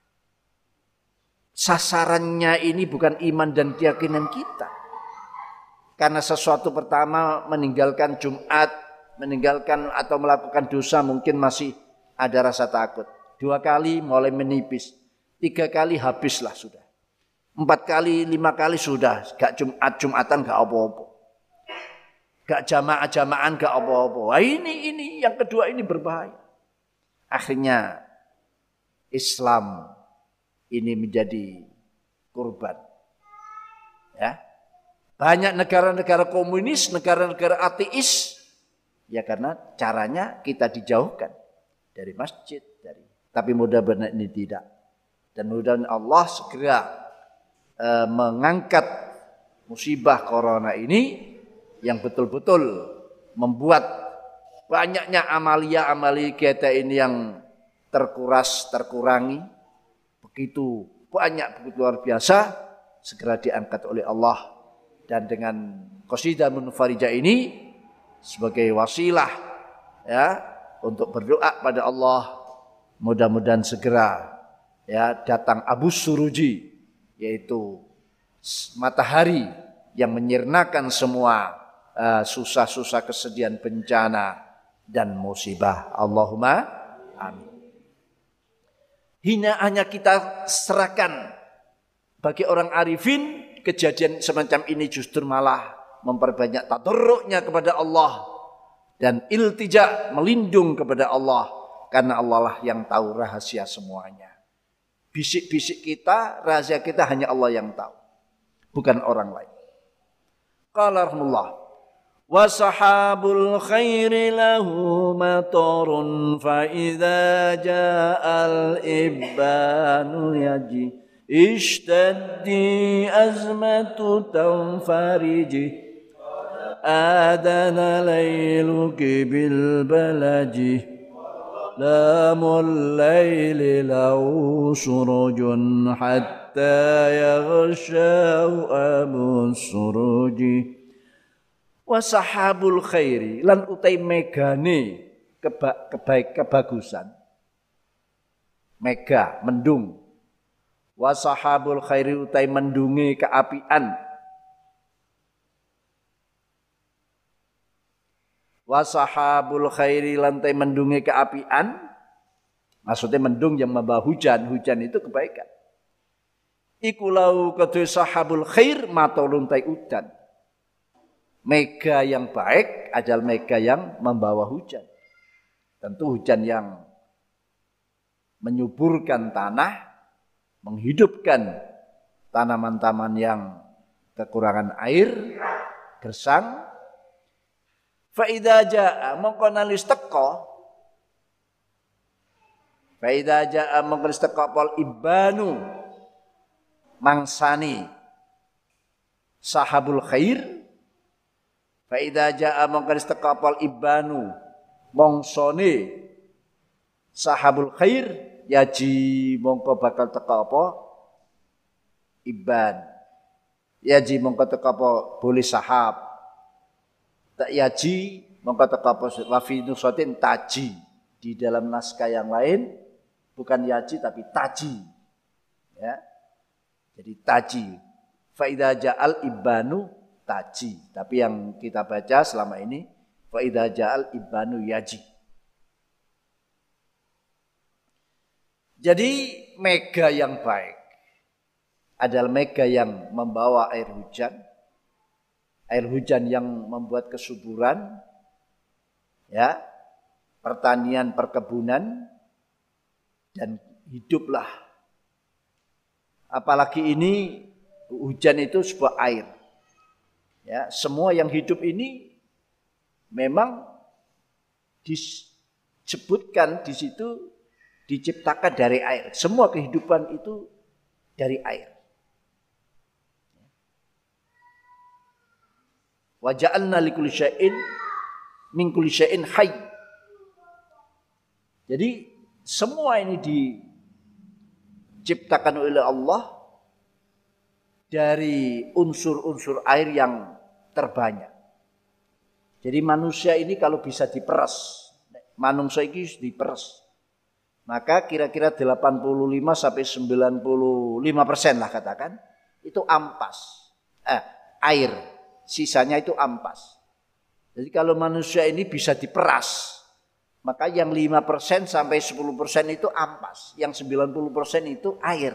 sasarannya ini bukan iman dan keyakinan kita? Karena sesuatu pertama meninggalkan Jumat, meninggalkan atau melakukan dosa mungkin masih ada rasa takut. Dua kali mulai menipis. Tiga kali habislah sudah. Empat kali, lima kali sudah. Gak Jumat, Jumatan gak apa-apa. Gak jamaah-jamaah gak apa-apa. Wah, ini, ini yang kedua ini berbahaya. Akhirnya Islam ini menjadi korban. Ya. Banyak negara-negara komunis, negara-negara ateis. Ya karena caranya kita dijauhkan dari masjid. Dari. Tapi mudah-mudahan ini tidak. Dan mudah-mudahan Allah segera uh, mengangkat musibah corona ini yang betul-betul membuat banyaknya amalia-amalia kita ini yang terkuras, terkurangi. Begitu banyak, begitu luar biasa, segera diangkat oleh Allah. Dan dengan qasidah munfarijah ini sebagai wasilah ya untuk berdoa pada Allah, mudah-mudahan segera ya datang Abu Suruji, yaitu matahari yang menyirnakan semua uh, susah-susah, kesedihan, bencana dan musibah. Allahumma amin. Hinaannya kita serahkan bagi orang arifin. Kejadian semacam ini justru malah memperbanyak tadarruknya kepada Allah dan iltija, melindung kepada Allah, karena Allah lah yang tahu rahasia semuanya. Bisik-bisik kita, rahasia kita hanya Allah yang tahu, bukan orang lain. Qala rahimahullah, wa sahabul khairi lahu matarun fa idza ja'al ibanu yaji ishtaddi azmatu tanfariji adana layluki bil balaji lamul layli lau surujun hatta yaghshahu abu suruji. Wasahabul khairi lan utai megane keba, kebaik kebagusan, mega mendung. Wasahabul khairi utai mendungi keapian. Wasahabul khairi lantai mendungi keapian. Maksudnya mendung yang membawa hujan. Hujan itu kebaikan. Ikulau kedua sahabul khair matolun tai udan. Mega yang baik adalah mega yang membawa hujan. Tentu hujan yang menyuburkan tanah, menghidupkan tanaman-tanaman yang kekurangan air, gersang. Fa idza jaa mongko nalis teka, fa idza jaa mongko nalis teka pol ibanu mangsani sahabul khair. Fa idza jaa mongko nalis teka pol ibanu mongsone sahabul khair. Yaji mongko bakal teka apa? Iban. Yaji mongko teka apa? Boleh sahab. Tak yaji mongko teka apa? Wafi nusatin taji. Di dalam naskah yang lain bukan yaji tapi taji. Ya. Jadi taji. fa idza ja'al ibanu taji. Tapi yang kita baca selama ini fa idza ja'al ibanu yaji. Jadi mega yang baik adalah mega yang membawa air hujan. Air hujan yang membuat kesuburan, ya, pertanian, perkebunan, dan hiduplah. Apalagi ini hujan itu sebuah air. Ya, semua yang hidup ini memang disebutkan di situ diciptakan dari air. Semua kehidupan itu dari air. Wa ja'alna likulli syai'in min kulli syai'in hayy. Jadi semua ini diciptakan oleh Allah dari unsur-unsur air yang terbanyak. Jadi manusia ini kalau bisa diperas, manusia ini diperas, maka kira-kira delapan puluh lima sampai sembilan puluh lima persen lah katakan, itu ampas, eh, air, sisanya itu ampas. Jadi kalau manusia ini bisa diperas, maka yang lima persen sampai sepuluh persen itu ampas, yang sembilan puluh persen itu air.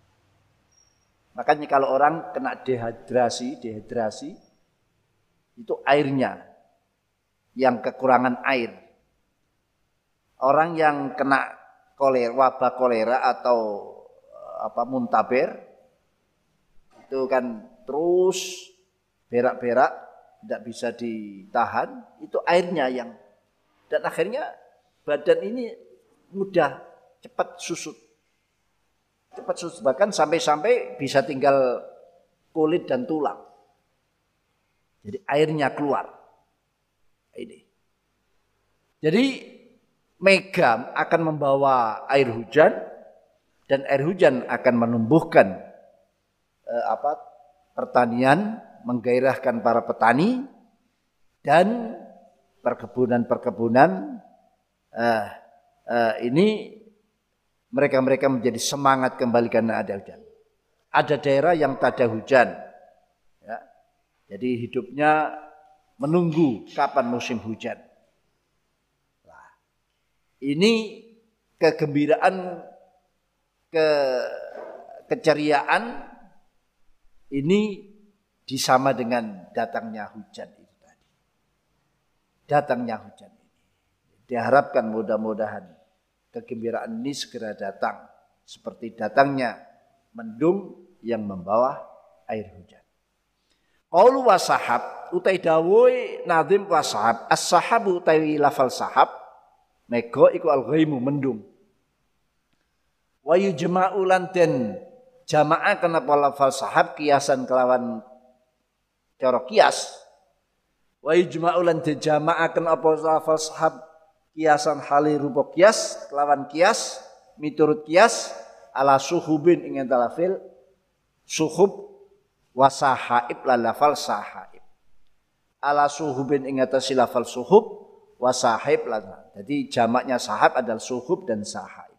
Makanya kalau orang kena dehidrasi, dehidrasi itu airnya yang kekurangan air. Orang yang kena kolera, wabah kolera atau apa muntaber itu kan terus berak-berak, tidak bisa ditahan, itu airnya yang, dan akhirnya badan ini mudah cepat susut. Cepat susut, bahkan sampai-sampai bisa tinggal kulit dan tulang. Jadi airnya keluar. Ini. Jadi mega akan membawa air hujan, dan air hujan akan menumbuhkan eh, apa pertanian, menggairahkan para petani, dan perkebunan-perkebunan eh, eh, ini mereka-mereka menjadi semangat kembali karena ada hujan. Ada daerah yang tak ada hujan, ya. Jadi hidupnya menunggu kapan musim hujan. Nah, ini kegembiraan, ke keceriaan ini disama dengan datangnya hujan itu tadi. Datangnya hujan ini. Diharapkan mudah-mudahan kegembiraan ini segera datang, seperti datangnya mendung yang membawa air hujan. Qaulu wasahab utai dawuh nazim wasahab, as-sahabu utai lafal sahab, mega iku al-ghaimu mendung. Wa yujma'u lan den jamaah kenapa lafal sahab kiasan kelawan cara kias. Wa yujma'u lan den jamaah kenapa lafal sahab kiasan hali rupa kias, kelawan kias, miturut kias, ala suhubin ingin talafil, suhub wasahaib la lafal sahaib. Ala suhubin ingin talafil lafal suhub, wasahaib la. Jadi jamaknya sahab adalah suhub dan sahaib.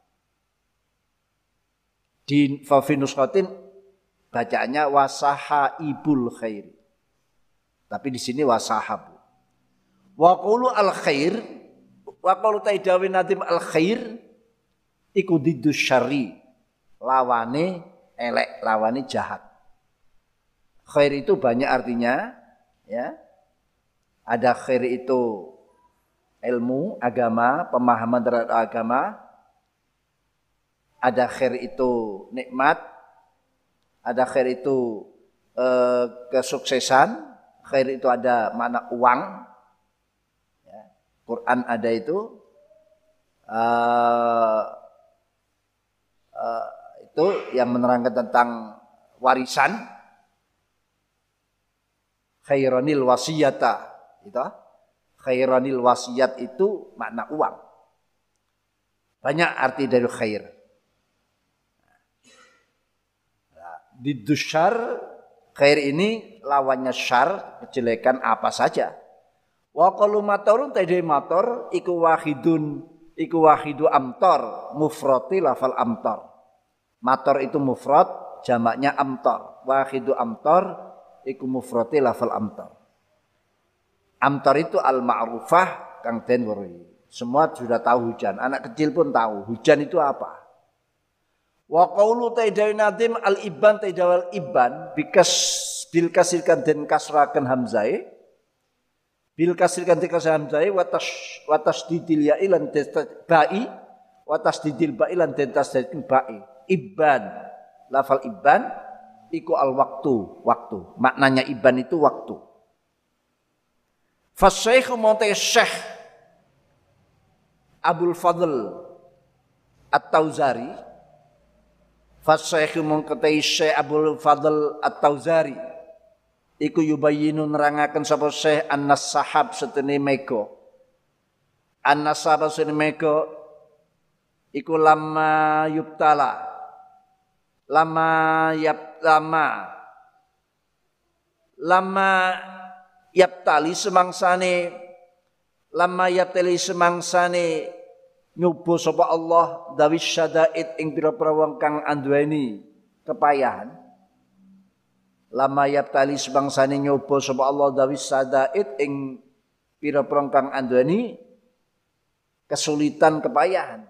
Di fafinuskotin bacaannya wasahaibul khair. Tapi di sini wasahabu. Wa qulu al khair, wa qalu taidawi nadim al khair iku diddus syarri, lawane elek, lawane jahat. Khair itu banyak artinya, ya. Ada khair itu ilmu, agama, pemahaman terhadap agama. Ada khair itu nikmat. Ada khair itu eh, kesuksesan. Khair itu ada makna uang. Quran ada itu uh, uh, itu yang menerangkan tentang warisan. Khairanil wasiyata itu, khairanil wasiyat itu makna uang. Banyak arti dari khair. Didusyar, khair ini lawannya syar, kejelekan apa saja. Wa qalu matorun tadi mator iku wahidun iku wahidu amtor mufrati lafal amtor. Mator itu mufrad, jamaknya amtar. Wahidu amtar iku mufrate lafal amtar. Amtar itu al-ma'rufah kang den weruhi. Semua sudah tahu hujan, anak kecil pun tahu hujan itu apa. Wa qaulu taidawi nadim al-iban taidawal iban bikas bil kasirkan den kasrakan hamzai bil kasirkan den kasrakan hamzai watas watas didil ya ilan ba'i watas didil ba'i lan den tasdidin ba'i iban lafal iban iku al waktu waktu maknanya iban itu waktu. Fasyaikhu monte syekh Abul Fadl At-Tauzari Fasyaikhu monte syekh Abul Fadl At-Tauzari iku yubayyinu nerangaken sapa syekh annas sahab setene mega annas sahab setene mega iku lama yubtala lama yap lama lama yaptali semangsane lama yaptali semangsane nyoba sapa Allah dawis syadaid ing pira-pira wong kang anduweni kepayahan lama yaptali semangsane nyoba sapa Allah dawis syadaid ing pira-pira kang anduweni kesulitan kepayahan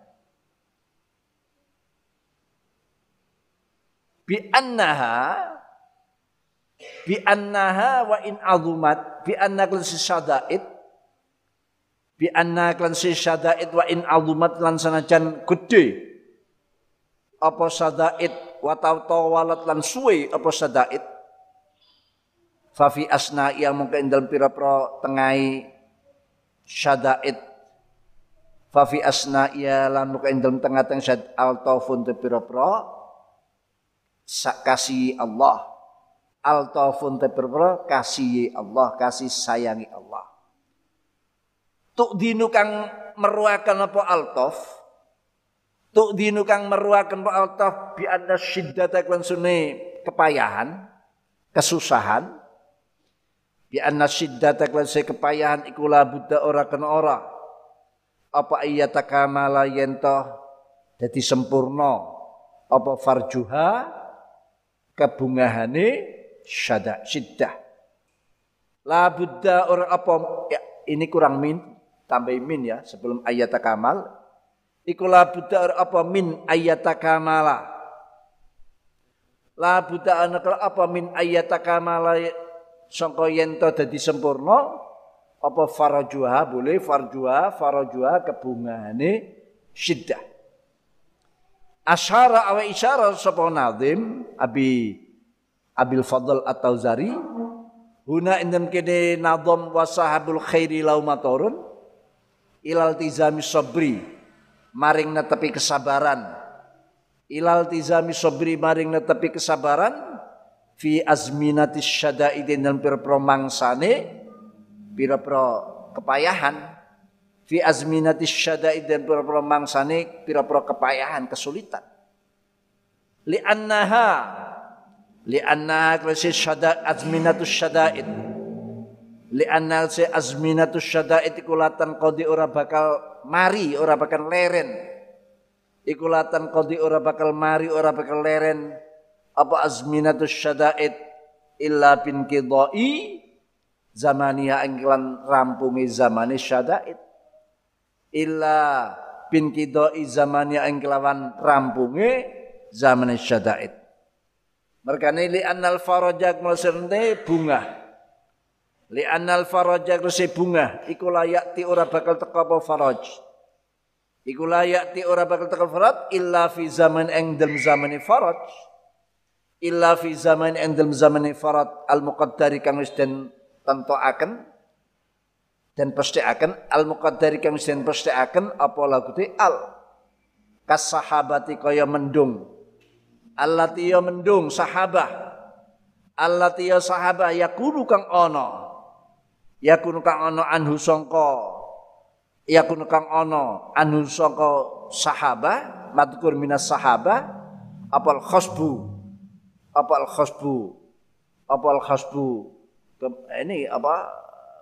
bi annaha bi annaha wa in azumat bi anna klan syadaid bi anna klan syadaid wa in azumat lan sanajan gedhe apa syadaid wa tawalat lan suwe apa syadaid fa fi asna ya mungkin dalam pira-pira tengai syadaid fa fi asna ya lan mungkin dalam tengah-tengah syad altafun te pira-pira kasih Allah altafun tepurpura kasih Allah kasih sayangi Allah tuk dinu kang meruakan apa altaf tuk dinu kang meruakan apa altaf bi anna syiddata klan sunne kepayahan kesusahan bi anna syiddata klan sunne kepayahan iku la buddha ora kena ora apa iyata kamala yento dadi sempurna apa farjuha kebungahane syada syiddah la buddha orang apa ya, ini kurang min tambah min ya sebelum ayat kamal iku la buddha orang apa min ayat kamala la buddha ana apa min ayat kamala sangka yen to dadi sempurna apa farajuha boleh farjuha farajuha kebungahane syiddah asyara awa isyara sapa nazim abi Abil Fadl At-Tauzari huna indam kene nadham wa sahabul khairi laumaturun ilal tizami sabri maring netepi kesabaran ilal tizami sabri maring netepi kesabaran fi azminatis syada'id dan pira-pira mangsane pira-pira kepayahan fi azminatis syada'id dan pira-pira mangsane pira-pira kepayahan kesulitan li annaha li'anna klasi syada azminatus syada'id li'anna klasi azminatus syada'id ikulatan qadi ora bakal mari ora bakal leren ikulatan qadi ora bakal mari ora bakal leren apa azminatus syada'id illa bin qidai zamaniya inglan rampungi zamani syada'id illa bin qidai zamaniya inglawan rampungi zamani syada'id merkane li annal farajak melserne bunga li annal farajak rese bunga iku layak ti ora bakal teko apa faraj iku layak ti ora bakal teko faraj illa fi zaman ing dalem zamane faraj illa fi zaman ing dalem zamane faraj al muqaddari kang wis den tentokaken dan pestikaken al muqaddari kang wis den pestikaken apa laguti al kas sahabati kaya mendung allati ya mendung sahabah allati ya sahabah yakunu kang ana yakunu kang ana anhu sangka yakunu kang ana anhu sangka sahabah madkur minas sahabah apal khasbu apal khasbu apal khasbu ini apa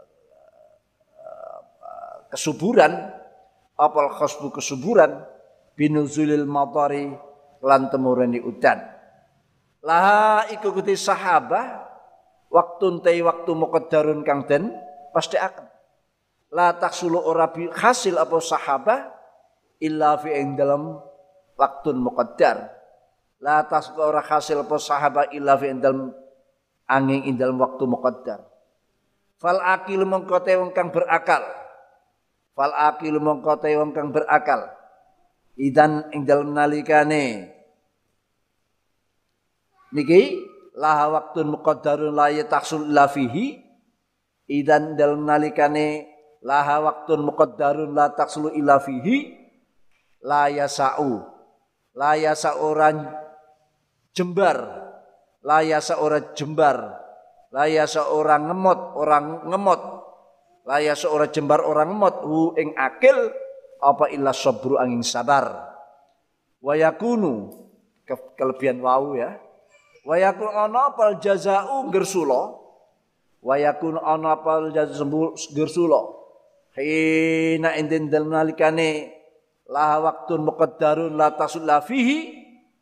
kesuburan apal khasbu kesuburan binuzulil matari lan temurani udan Laha iku kuti sahabah waktun tei waktu muqaddarun kang den pasti akan. La taksulu ora bi hasil apa sahabah illa fi ing dalam waktun muqaddar. La taksulu ora hasil apa sahabah illa fi ing dalam angin ing dalam waktu muqaddar. Fal aqil mongko te wong kang berakal. Fal aqil mongko te wong kang berakal. Idan ing dalam nalikane niki laha waktun muqaddarun la yataksul illa fihi. Idan dalam nalikane laha waktun muqaddarun la taksulu illa fihi. La yasa'u. La yasa'u orang jembar. La yasa'u orang jembar. La yasa'u orang ngemot, orang ngemot. La yasa'u orang jembar, orang ngemot hu ing akil apa illa sabru angin sabar. Wa yakunu ke- kelebihan wau ya. Wa yakunu ana apal jazaa'u gersula. Wa yakunu ana apal jazaa'u gersula. Hina indin dalem nalikane laha waktun muqaddarun la tasulla fihi.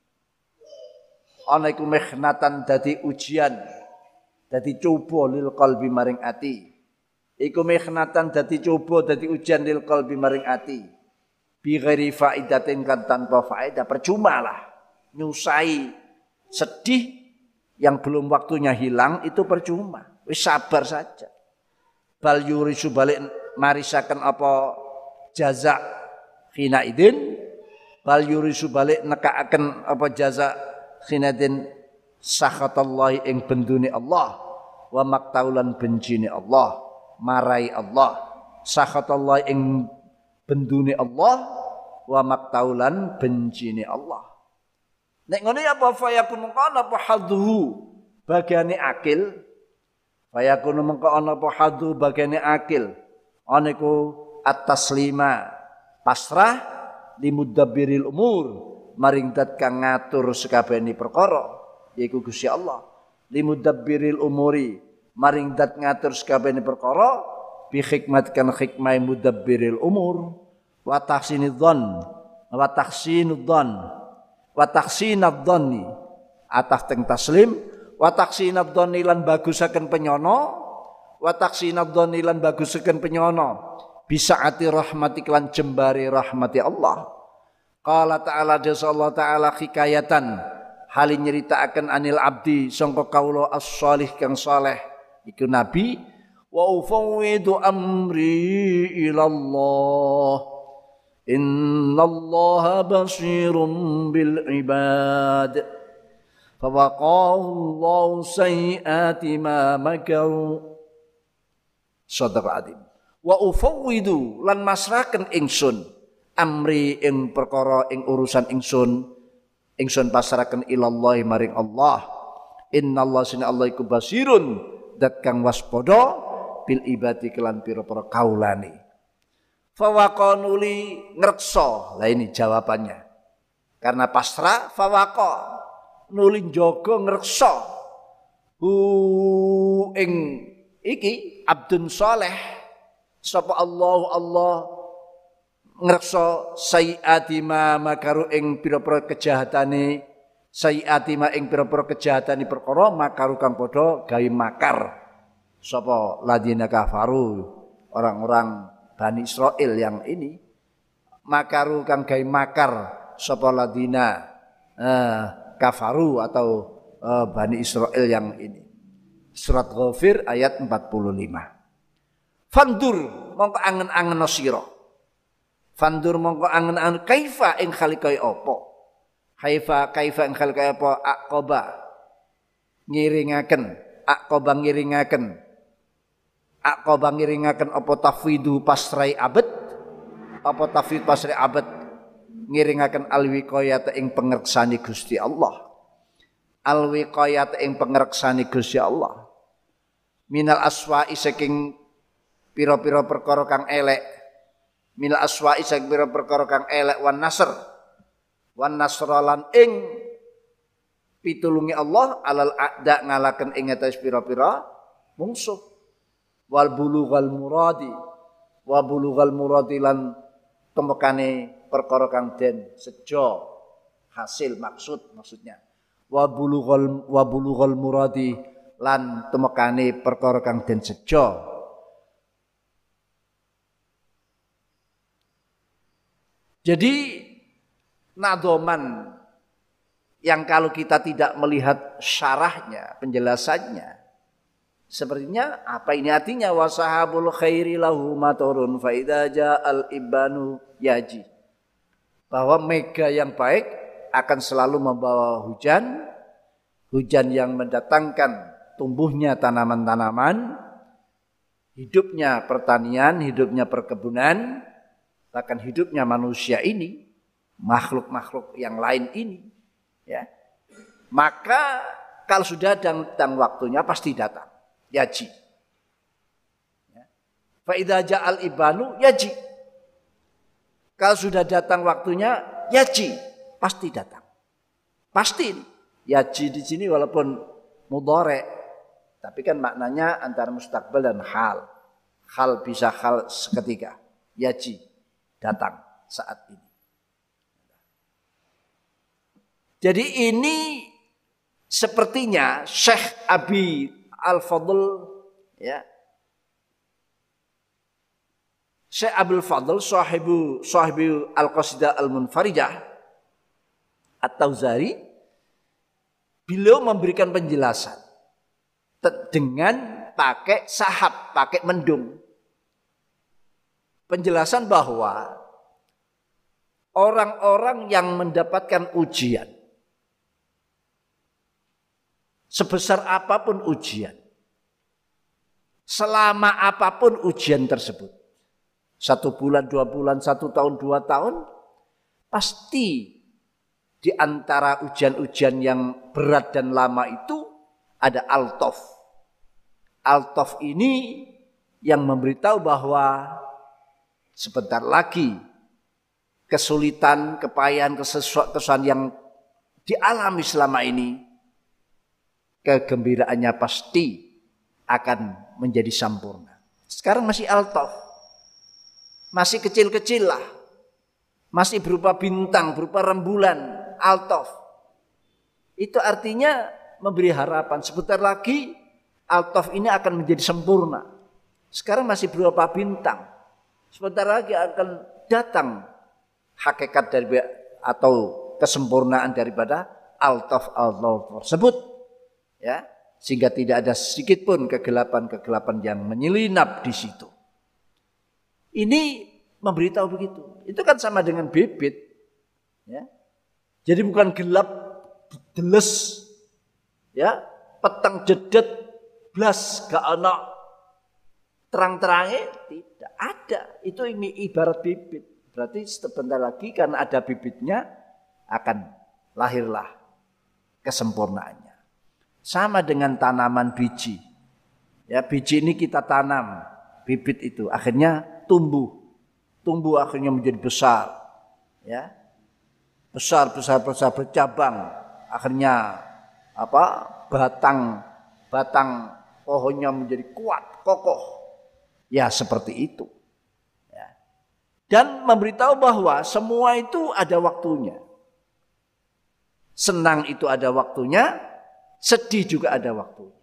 Ana iku mihnatan dadi ujian, dadi coba lil qalbi maring ati. Iku mihnatan dadi coba dadi ujian lil qalbi maring ati. Bi ghairi faidatin kan tanpa faedah, percuma lah. Nyusai sedih yang belum waktunya hilang itu percuma. Wis sabar saja. Bal yurisu balik marisaken apa jaza khina idin. Bal yurisu balik nekaaken apa jaza khinadin sakhatallahi ing bendune Allah wa maktaulan bencine Allah marai Allah sakhatallahi ing bendune Allah wa maktaulan bencine Allah. Nek ngene apa fayakun kana apa hadhu bagiane akil fayakun mengko ana apa hadhu bagiane akil ana iku at-taslima pasrah limudabbiril umur maring dat kang ngatur sakabehane perkara yaiku Gusti Allah limudabbiril umuri maring dat ngatur sakabehane perkara bi hikmat kan hikmah mudabbiril umur wa tahsinidzan wa tahsinudzan wa tahsinaddzanni ataf teng taslim wa tahsinaddzanni lan bagusaken penyono wa tahsinaddzanni lan bagusaken penyono bisa ati rahmatik lan jembare rahmati Allah. Qala ta'ala jasallahu ta'ala hikayatan halin nyritakaken anil abdi sangka kaula as-salih kang saleh iku nabi wa ufawwidu amri ilallah innallaha basirun bil ibad fawaqahu Allahu sayyiati ma makaru sadaq adim wa ufawwidu lan masraken ingsun amri ing perkara ing urusan ingsun ingsun pasrahaken ilallahi maring Allah innallaha sunna Allah iku basirun dat kang waspada bil ibadi kelan pira-pira kaulane fawaqanuli ngreksa lah ini jawabannya karena pasrah fawaqa nuli jaga ngreksa hu ing iki abdun saleh sapa Allah Allah ngreksa sayiati ma makaru ing pira-pira kejahatane sayiati ma ing pira-pira kejahatane perkara makaru kang padha gawe makar sapa ladina kafaru orang-orang Bani Israil yang ini makaru kang gawe makar sapa ladina eh, kafaru atau eh, Bani Israil yang ini surat Ghafir ayat empat puluh lima fandur mongko angen-angen sira fandur mongko angen-angen kaifa ing khaliqai apa kaifa kaifa ing khaliqai apa aqaba ngiringaken aqaba ngiringaken aqaba ngiringaken apa tafwidu pasrai abad apa tafwid pasrai abad ngiringaken alwiqayat ing pengersani Gusti Allah alwiqayat ing pengersani Gusti Allah minal aswa'i saking pira-pira perkara kang elek mil aswa'i sak pira perkara kang elek wan nasr wan nasralan ing pitulungi Allah alal a'da ngalaken ing atas pira-pira mungsuh wal bulughal muradi wa bulughal muradi lan temekane perkara kang den sejo hasil maksud maksudnya wa bulughal wa bulughal muradi lan temekane perkara kang den sejo. Jadi nadhoman yang kalau kita tidak melihat syarahnya, penjelasannya, sepertinya apa ini artinya? Wasahabul khairi lahu maturun fa idza ja'al ibanu yaji. Bahwa mega yang baik akan selalu membawa hujan, hujan yang mendatangkan tumbuhnya tanaman-tanaman, hidupnya pertanian, hidupnya perkebunan, bahkan hidupnya manusia ini, makhluk-makhluk yang lain ini, ya. Maka kalau sudah datang waktunya pasti datang, yaji. Fa idza ja'al ibanu yaji. Kalau sudah datang waktunya yaji, pasti datang. Pasti yaji di sini walaupun mudhari', tapi kan maknanya antara mustaqbal dan hal. Hal bisa hal seketika. Yaji datang saat ini. Jadi ini sepertinya Syekh Abi Al-Fadl, ya, Syekh Abdul Fadl sahibu sahibu Al-Qasidah Al-Munfarijah At-Tauzari, beliau memberikan penjelasan dengan pakai sahab, pakai mendung. Penjelasan bahwa orang-orang yang mendapatkan ujian, sebesar apapun ujian, selama apapun ujian tersebut, satu bulan, dua bulan, satu tahun, dua tahun, pasti di antara ujian-ujian yang berat dan lama itu ada altof. Altof ini yang memberitahu bahwa sebentar lagi kesulitan, kepayahan, kesusahan yang dialami selama ini, kegembiraannya pasti akan menjadi sempurna. Sekarang masih altof, masih kecil-kecil lah, masih berupa bintang, berupa rembulan, altof. Itu artinya memberi harapan, sebentar lagi altof ini akan menjadi sempurna. Sekarang masih berupa bintang. Sebentar lagi akan datang hakikat dari atau kesempurnaan daripada altof altof tersebut, ya, sehingga tidak ada sedikit pun kegelapan-kegelapan yang menyelinap di situ. Ini memberitahu begitu. Itu kan sama dengan bibit, ya. Jadi bukan gelap deles, ya, petang jedet blas gak ana terang-terangnya, tidak ada. Itu ibarat bibit. Berarti sebentar lagi karena ada bibitnya akan lahirlah kesempurnaannya. Sama dengan tanaman biji. Ya, biji ini kita tanam, bibit itu akhirnya tumbuh. Tumbuh akhirnya menjadi besar. Ya. Besar, besar, besar, bercabang. Akhirnya apa? Batang batang pohonnya menjadi kuat, kokoh. Ya, seperti itu. Ya. Dan memberitahu bahwa semua itu ada waktunya. Senang itu ada waktunya, sedih juga ada waktunya.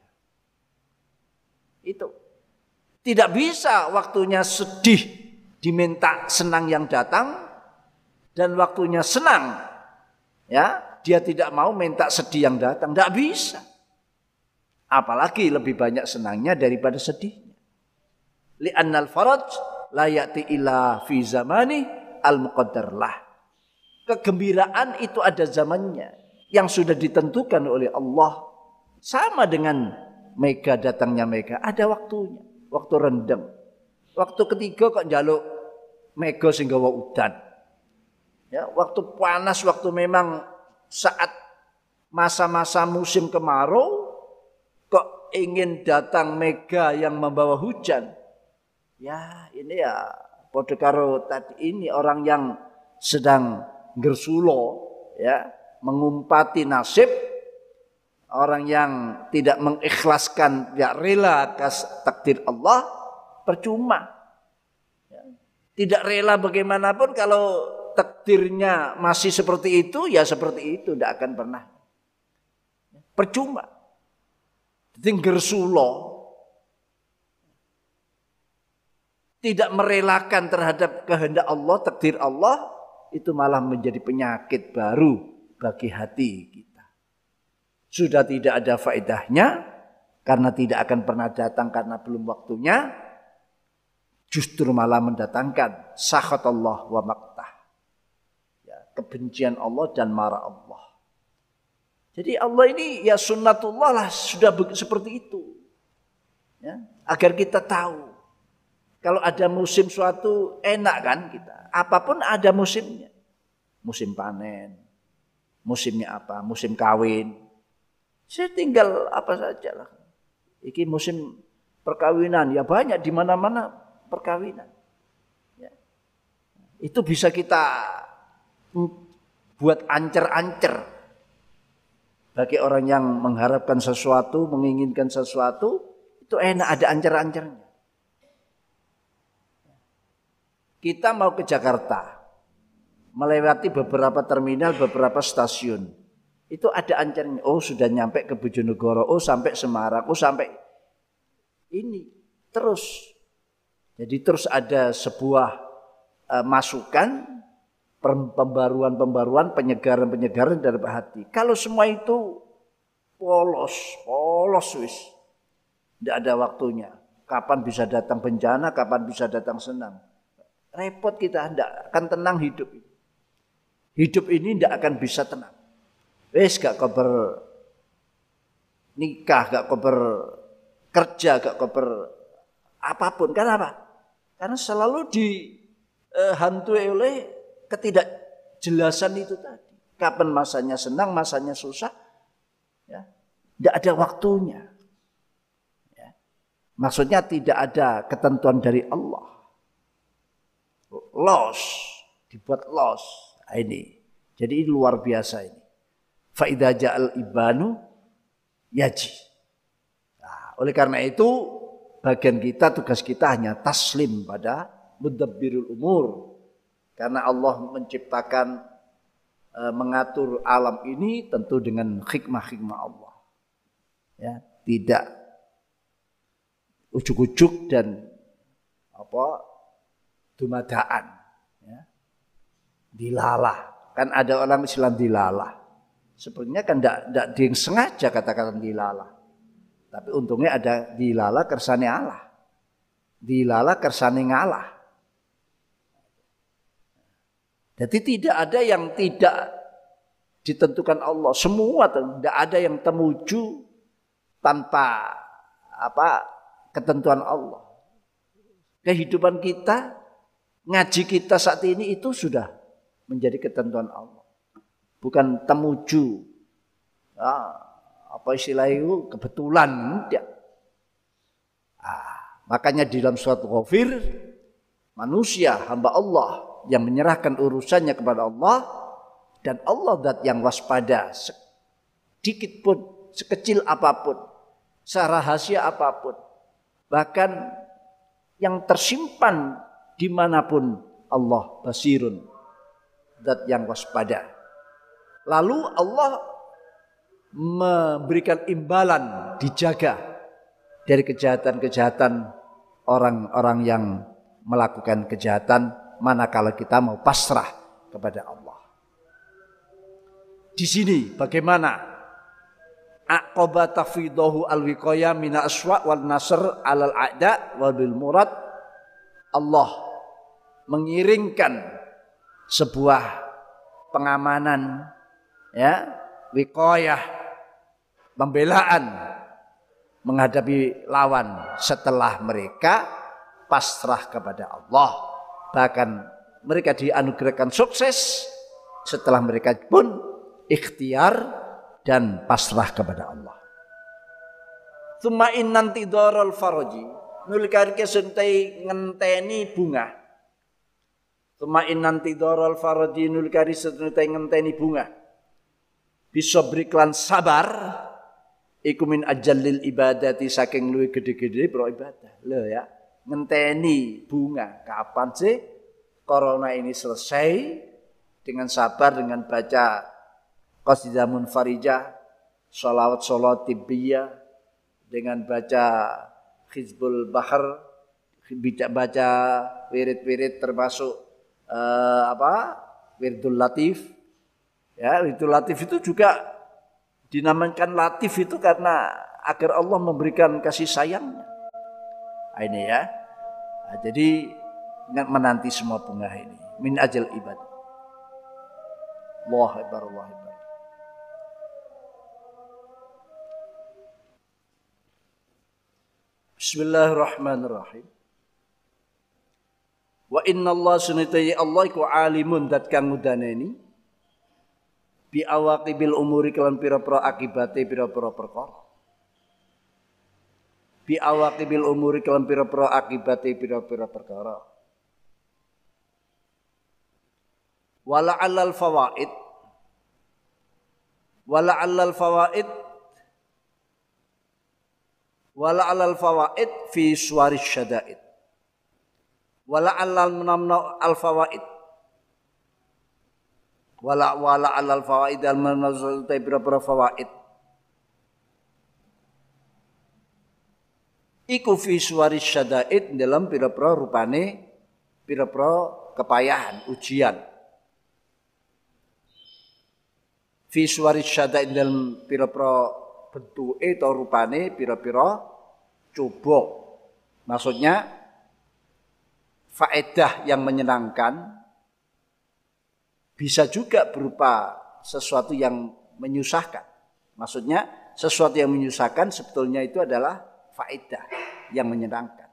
Itu. Tidak bisa waktunya sedih diminta senang yang datang, dan waktunya senang, ya, dia tidak mau minta sedih yang datang. Tidak bisa. Apalagi lebih banyak senangnya daripada sedihnya. Li'annal faraj la ya'ti illa fi zamani al-muqaddar lah. Kegembiraan itu ada zamannya yang sudah ditentukan oleh Allah. Sama dengan mega, datangnya mega, ada waktunya. Waktu rendem. Waktu ketiga kok njaluk mega sing gawa udan. Ya, waktu panas, waktu memang saat masa-masa musim kemarau kok ingin datang mega yang membawa hujan. Ya, ini ya padha karo tadi ini orang yang sedang gersulo, ya, mengumpati nasib, orang yang tidak mengikhlaskan, tidak rela atas takdir Allah, percuma. Ya. Tidak rela bagaimanapun kalau takdirnya masih seperti itu, ya seperti itu, tidak akan pernah percuma. Dadi ngersula tidak merelakan terhadap kehendak Allah, takdir Allah, itu malah menjadi penyakit baru bagi hati kita. Sudah tidak ada faedahnya, karena tidak akan pernah datang karena belum waktunya, justru malah mendatangkan sakhatullah wa maqtah. Ya, kebencian Allah dan marah Allah. Jadi Allah ini ya sunnatullah lah, sudah seperti itu. Ya, agar kita tahu. Kalau ada musim suatu enak kan kita. Apapun ada musimnya. Musim panen. Musimnya apa? Musim kawin. Saya tinggal apa saja lah. Iki musim perkawinan. Ya banyak di mana-mana perkawinan. Ya. Itu bisa kita buat ancer-ancer. Bagi orang yang mengharapkan sesuatu, menginginkan sesuatu. Itu enak ada ancer-ancernya. Kita mau ke Jakarta, melewati beberapa terminal, beberapa stasiun. Itu ada ancernya. Oh sudah nyampe ke Bojonegoro, oh sampai Semarang, oh sampai ini. Terus. Jadi terus ada sebuah uh, masukan, pembaruan-pembaruan, penyegaran-penyegaran dalam hati. Kalau semua itu polos, polos wis. Tidak ada waktunya. Kapan bisa datang bencana, kapan bisa datang senang. Repot kita, tidak akan tenang hidup ini. Hidup ini tidak akan bisa tenang. Wes gak kober nikah, gak kober kerja, gak kober apapun. Kenapa? Karena selalu dihantui oleh ketidakjelasan itu tadi. Kapan masanya senang, masanya susah. Ya, tidak ada waktunya. Ya. Maksudnya tidak ada ketentuan dari Allah. Los, dibuat los. Nah, ini. Jadi ini luar biasa ini. Fa idza ja'al ibanu yaji. Nah, oleh karena itu bagian kita, tugas kita hanya taslim pada mudabbirul umur. Karena Allah menciptakan, e, mengatur alam ini tentu dengan hikmah-hikmah Allah. Ya, tidak ujuk-ujuk dan apa dumadaan, ya. Dilalah. Kan ada orang Islam dilalah. Sebenarnya kan tidak disengaja kata-kata dilalah. Tapi untungnya ada dilalah kersane Allah. Dilalah kersane ngalah. Jadi tidak ada yang tidak ditentukan Allah. Semua tidak ada yang temuju tanpa apa ketentuan Allah. Kehidupan kita, ngaji kita saat ini itu sudah menjadi ketentuan Allah. Bukan temuju. Ah, apa istilah itu? Kebetulan. Tidak. Ah, makanya di dalam surat Ghafir, manusia, hamba Allah yang menyerahkan urusannya kepada Allah. Dan Allah zat yang waspada. Sedikit pun, sekecil apapun. Serahasia apapun. Bahkan yang tersimpan dimanapun Allah basirun, zat yang waspada. Lalu Allah memberikan imbalan, dijaga dari kejahatan-kejahatan orang-orang yang melakukan kejahatan, manakala kita mau pasrah kepada Allah. Di sini bagaimana aqaba tafidahu alwiqaya min aswa wal nasr alal a'da wal bil murad. Allah mengiringkan sebuah pengamanan, ya, wiqayah, pembelaan menghadapi lawan setelah mereka pasrah kepada Allah. Bahkan mereka dianugerahkan sukses setelah mereka pun ikhtiar dan pasrah kepada Allah. Tsumma innanti darul faraji nulikarke sentai ngenteni bunga. Tsumma innanti darul faraji nulikari sentai ngenteni bunga. Bisobrik lan sabar iku min ajallil ibadati, saking luwih gede-gede pro ibadah. Lho ya, ngenteni bunga. Kapan sih corona ini selesai? Dengan sabar, dengan baca qasidah munfarijah, sholawat-sholawat tibbiyah, dengan baca Hizbul Bahar, baca wirid-wirid termasuk uh, apa? Wirdul Latif. Ya, Wirdul Latif itu juga dinamakan Latif itu karena agar Allah memberikan kasih sayangnya. Nah, ini ya. Nah, jadi menanti semua bunga ini min ajal ibad. Allahu akbar, Allahu akbar. Bismillahirrahmanirrahim. Wa inna Allah sunnatai Allah iku alimun dat kang ngudaneni bi awaqibil umuri kelan pira-pira akibate pira-pira perkara. Bi awaqibil umuri kelan pira-pira akibate pira-pira perkara. Wala 'alal fawaid wala 'alal fawaid wala 'alal fawaid fi suwaris syada'id wala 'alal menamna al fawaid wala wala 'alal fawaid al manazul ta pira-pira fawaid iku fi suwaris syada'id dalam pira-pira rupane pira-pira kepayahan ujian. Fi suwaris syada'id dalam pira-pira bentuke atau rupane pira-pira coba. Maksudnya faedah yang menyenangkan bisa juga berupa sesuatu yang menyusahkan. Maksudnya sesuatu yang menyusahkan sebetulnya itu adalah faedah yang menyenangkan.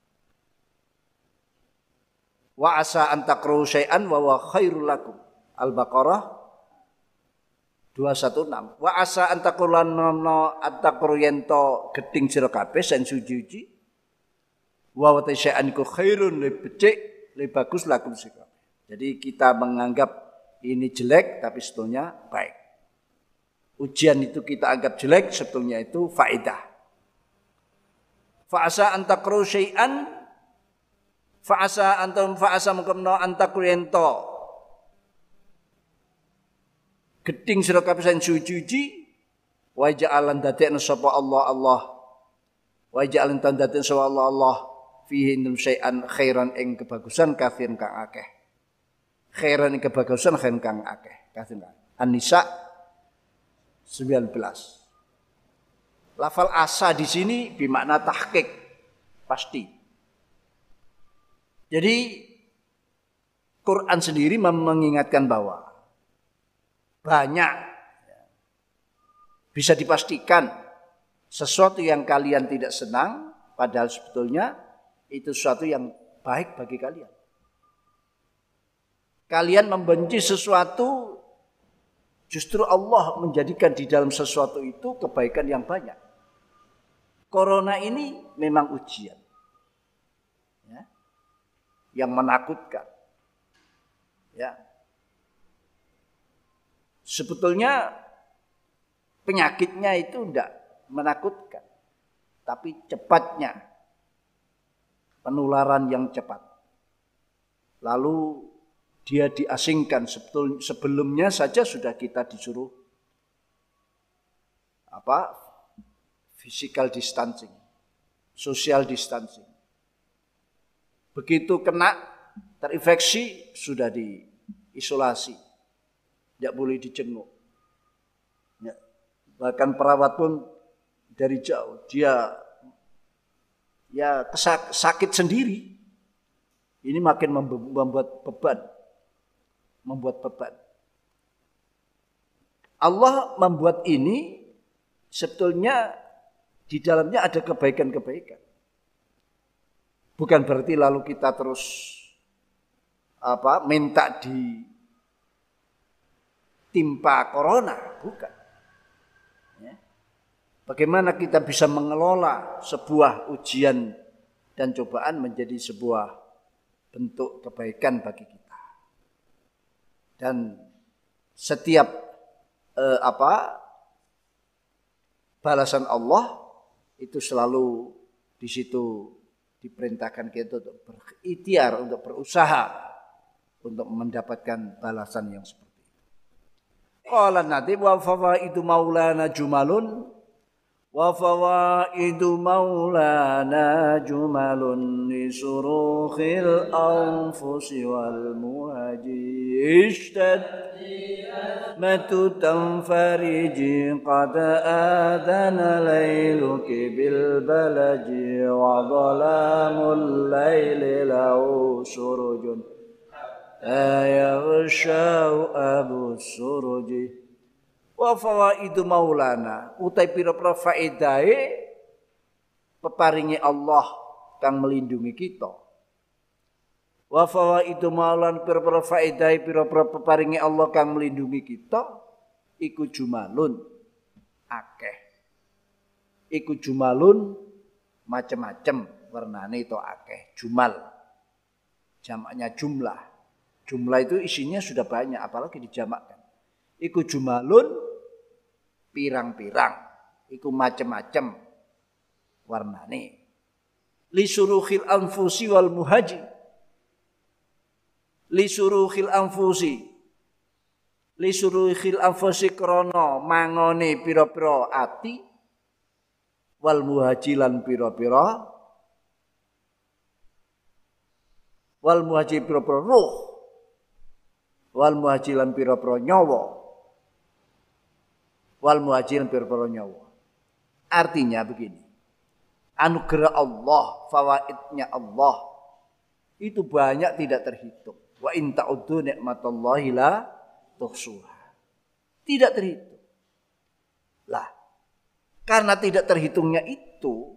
Wa asa an takrahu syai'an wa huwa khairul lakum. Al-Baqarah dua satu enam. Wa asa antakulan nono antakuruyento geding sira kabeh sen suci-suci. Wa wa tasya'an ku khairun li becik li bagus lakum sira. Jadi kita menganggap ini jelek tapi sebetulnya baik. Ujian itu kita anggap jelek sebetulnya itu faedah. Fa asa antakru syai'an fa asa antum fa asa mengkono antakuruyento geding sira kabeh sen suci wa ja'alan dadekna sapa Allah Allah wa ja'alan dadekna sapa Allah Allah fihi indum syai'an khairan ing kebagusan kafirin kang akeh khairan ing kebagusan khairan kang akeh kafirin An-Nisa sembilan belas. Lafal asa di sini bermakna tahqiq pasti. Jadi Quran sendiri mengingatkan bahwa banyak bisa dipastikan sesuatu yang kalian tidak senang padahal sebetulnya itu sesuatu yang baik bagi kalian. Kalian membenci sesuatu justru Allah menjadikan di dalam sesuatu itu kebaikan yang banyak. Corona ini memang ujian ya, yang menakutkan ya. Sebetulnya penyakitnya itu tidak menakutkan, tapi cepatnya penularan yang cepat. Lalu dia diasingkan sebelumnya saja sudah kita disuruh apa? Physical distancing, social distancing. Begitu kena terinfeksi sudah diisolasi. Tidak boleh dijenguk. Ya. Bahkan perawat pun dari jauh dia ya kesak, sakit sendiri. Ini makin membuat beban, membuat beban. Allah membuat ini sebetulnya di dalamnya ada kebaikan-kebaikan. Bukan berarti lalu kita terus apa minta di timpa corona, bukan. Ya. Bagaimana kita bisa mengelola sebuah ujian dan cobaan menjadi sebuah bentuk kebaikan bagi kita. Dan setiap eh, apa balasan Allah itu selalu di situ diperintahkan kita untuk berikhtiar, untuk berusaha untuk mendapatkan balasan yang seperti itu. Qala nanti wa fawaidu maulana jumalun wa fawaidu maulana jumalun li surukhil anfusi wal muhaji ishtad matu tanfariji qad adana layluki bil balaji wa dhalamul layli lahu surujun ayaghshau abu suruji wa fawaidu maulana utai pira-pira faedahe peparingi Allah kang melindungi kita wa fawaidu maulan pira-pira faedahe pira-pira peparingi Allah kang melindungi kita iku jumalun akeh iku jumalun macem-macem warnane itu akeh jumal jamaknya jumlah. Jumlah itu isinya sudah banyak, apalagi dijamakkan. Iku jumalun pirang-pirang, iku macam-macam warnane. Li surukhil anfusi wal muhaji. Li surukhil anfusi. Li surukhil anfusi krana mangone pira-pira ati wal muhaji lan pira-pira wal muhaji pira-pira ruh. Wal muhajilan pira-pira nyawa wal muhajilan pira-pira nyawa artinya begini anugerah Allah fawaidnya Allah itu banyak tidak terhitung wa in ta'uddu nikmatallahi la tuhsuha tidak terhitung lah karena tidak terhitungnya itu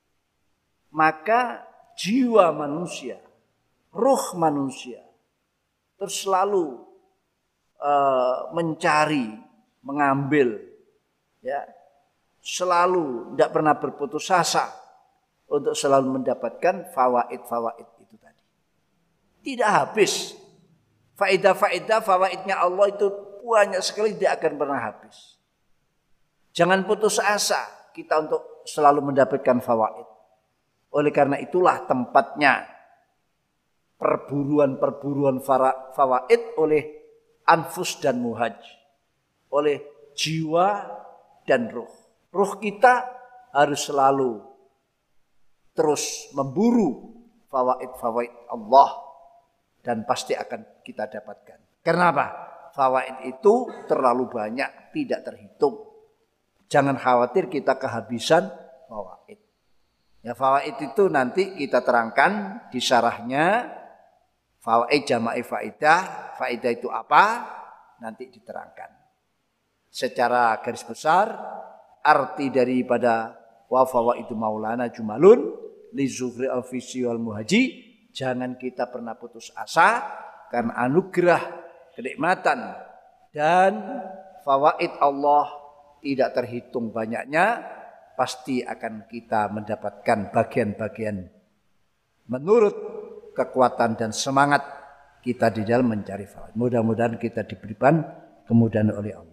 maka jiwa manusia ruh manusia terus selalu Uh, mencari, mengambil, ya, selalu tidak pernah berputus asa untuk selalu mendapatkan fawaid-fawaid itu tadi. Tidak habis. Faedah-faedah, fawaidnya Allah itu banyak sekali, tidak akan pernah habis. Jangan putus asa kita untuk selalu mendapatkan fawaid. Oleh karena itulah tempatnya perburuan-perburuan fawaid oleh anfus dan muhaj, oleh jiwa dan ruh. Ruh kita harus selalu terus memburu fawaid-fawaid Allah dan pasti akan kita dapatkan. Kenapa? Fawaid itu terlalu banyak, tidak terhitung. Jangan khawatir kita kehabisan fawaid. Ya, fawaid itu nanti kita terangkan di syarahnya. Fawaid jama'i faidah, faidah itu apa? Nanti diterangkan. Secara garis besar, arti daripada wa fawaidu maulana jumalun li zuhri al-fisi wal muhaji, jangan kita pernah putus asa karena anugerah, kenikmatan dan fawaid Allah tidak terhitung banyaknya, pasti akan kita mendapatkan bagian-bagian menurut kekuatan dan semangat kita di dalam mencari fawaid. Mudah-mudahan kita diberikan kemudahan oleh Allah.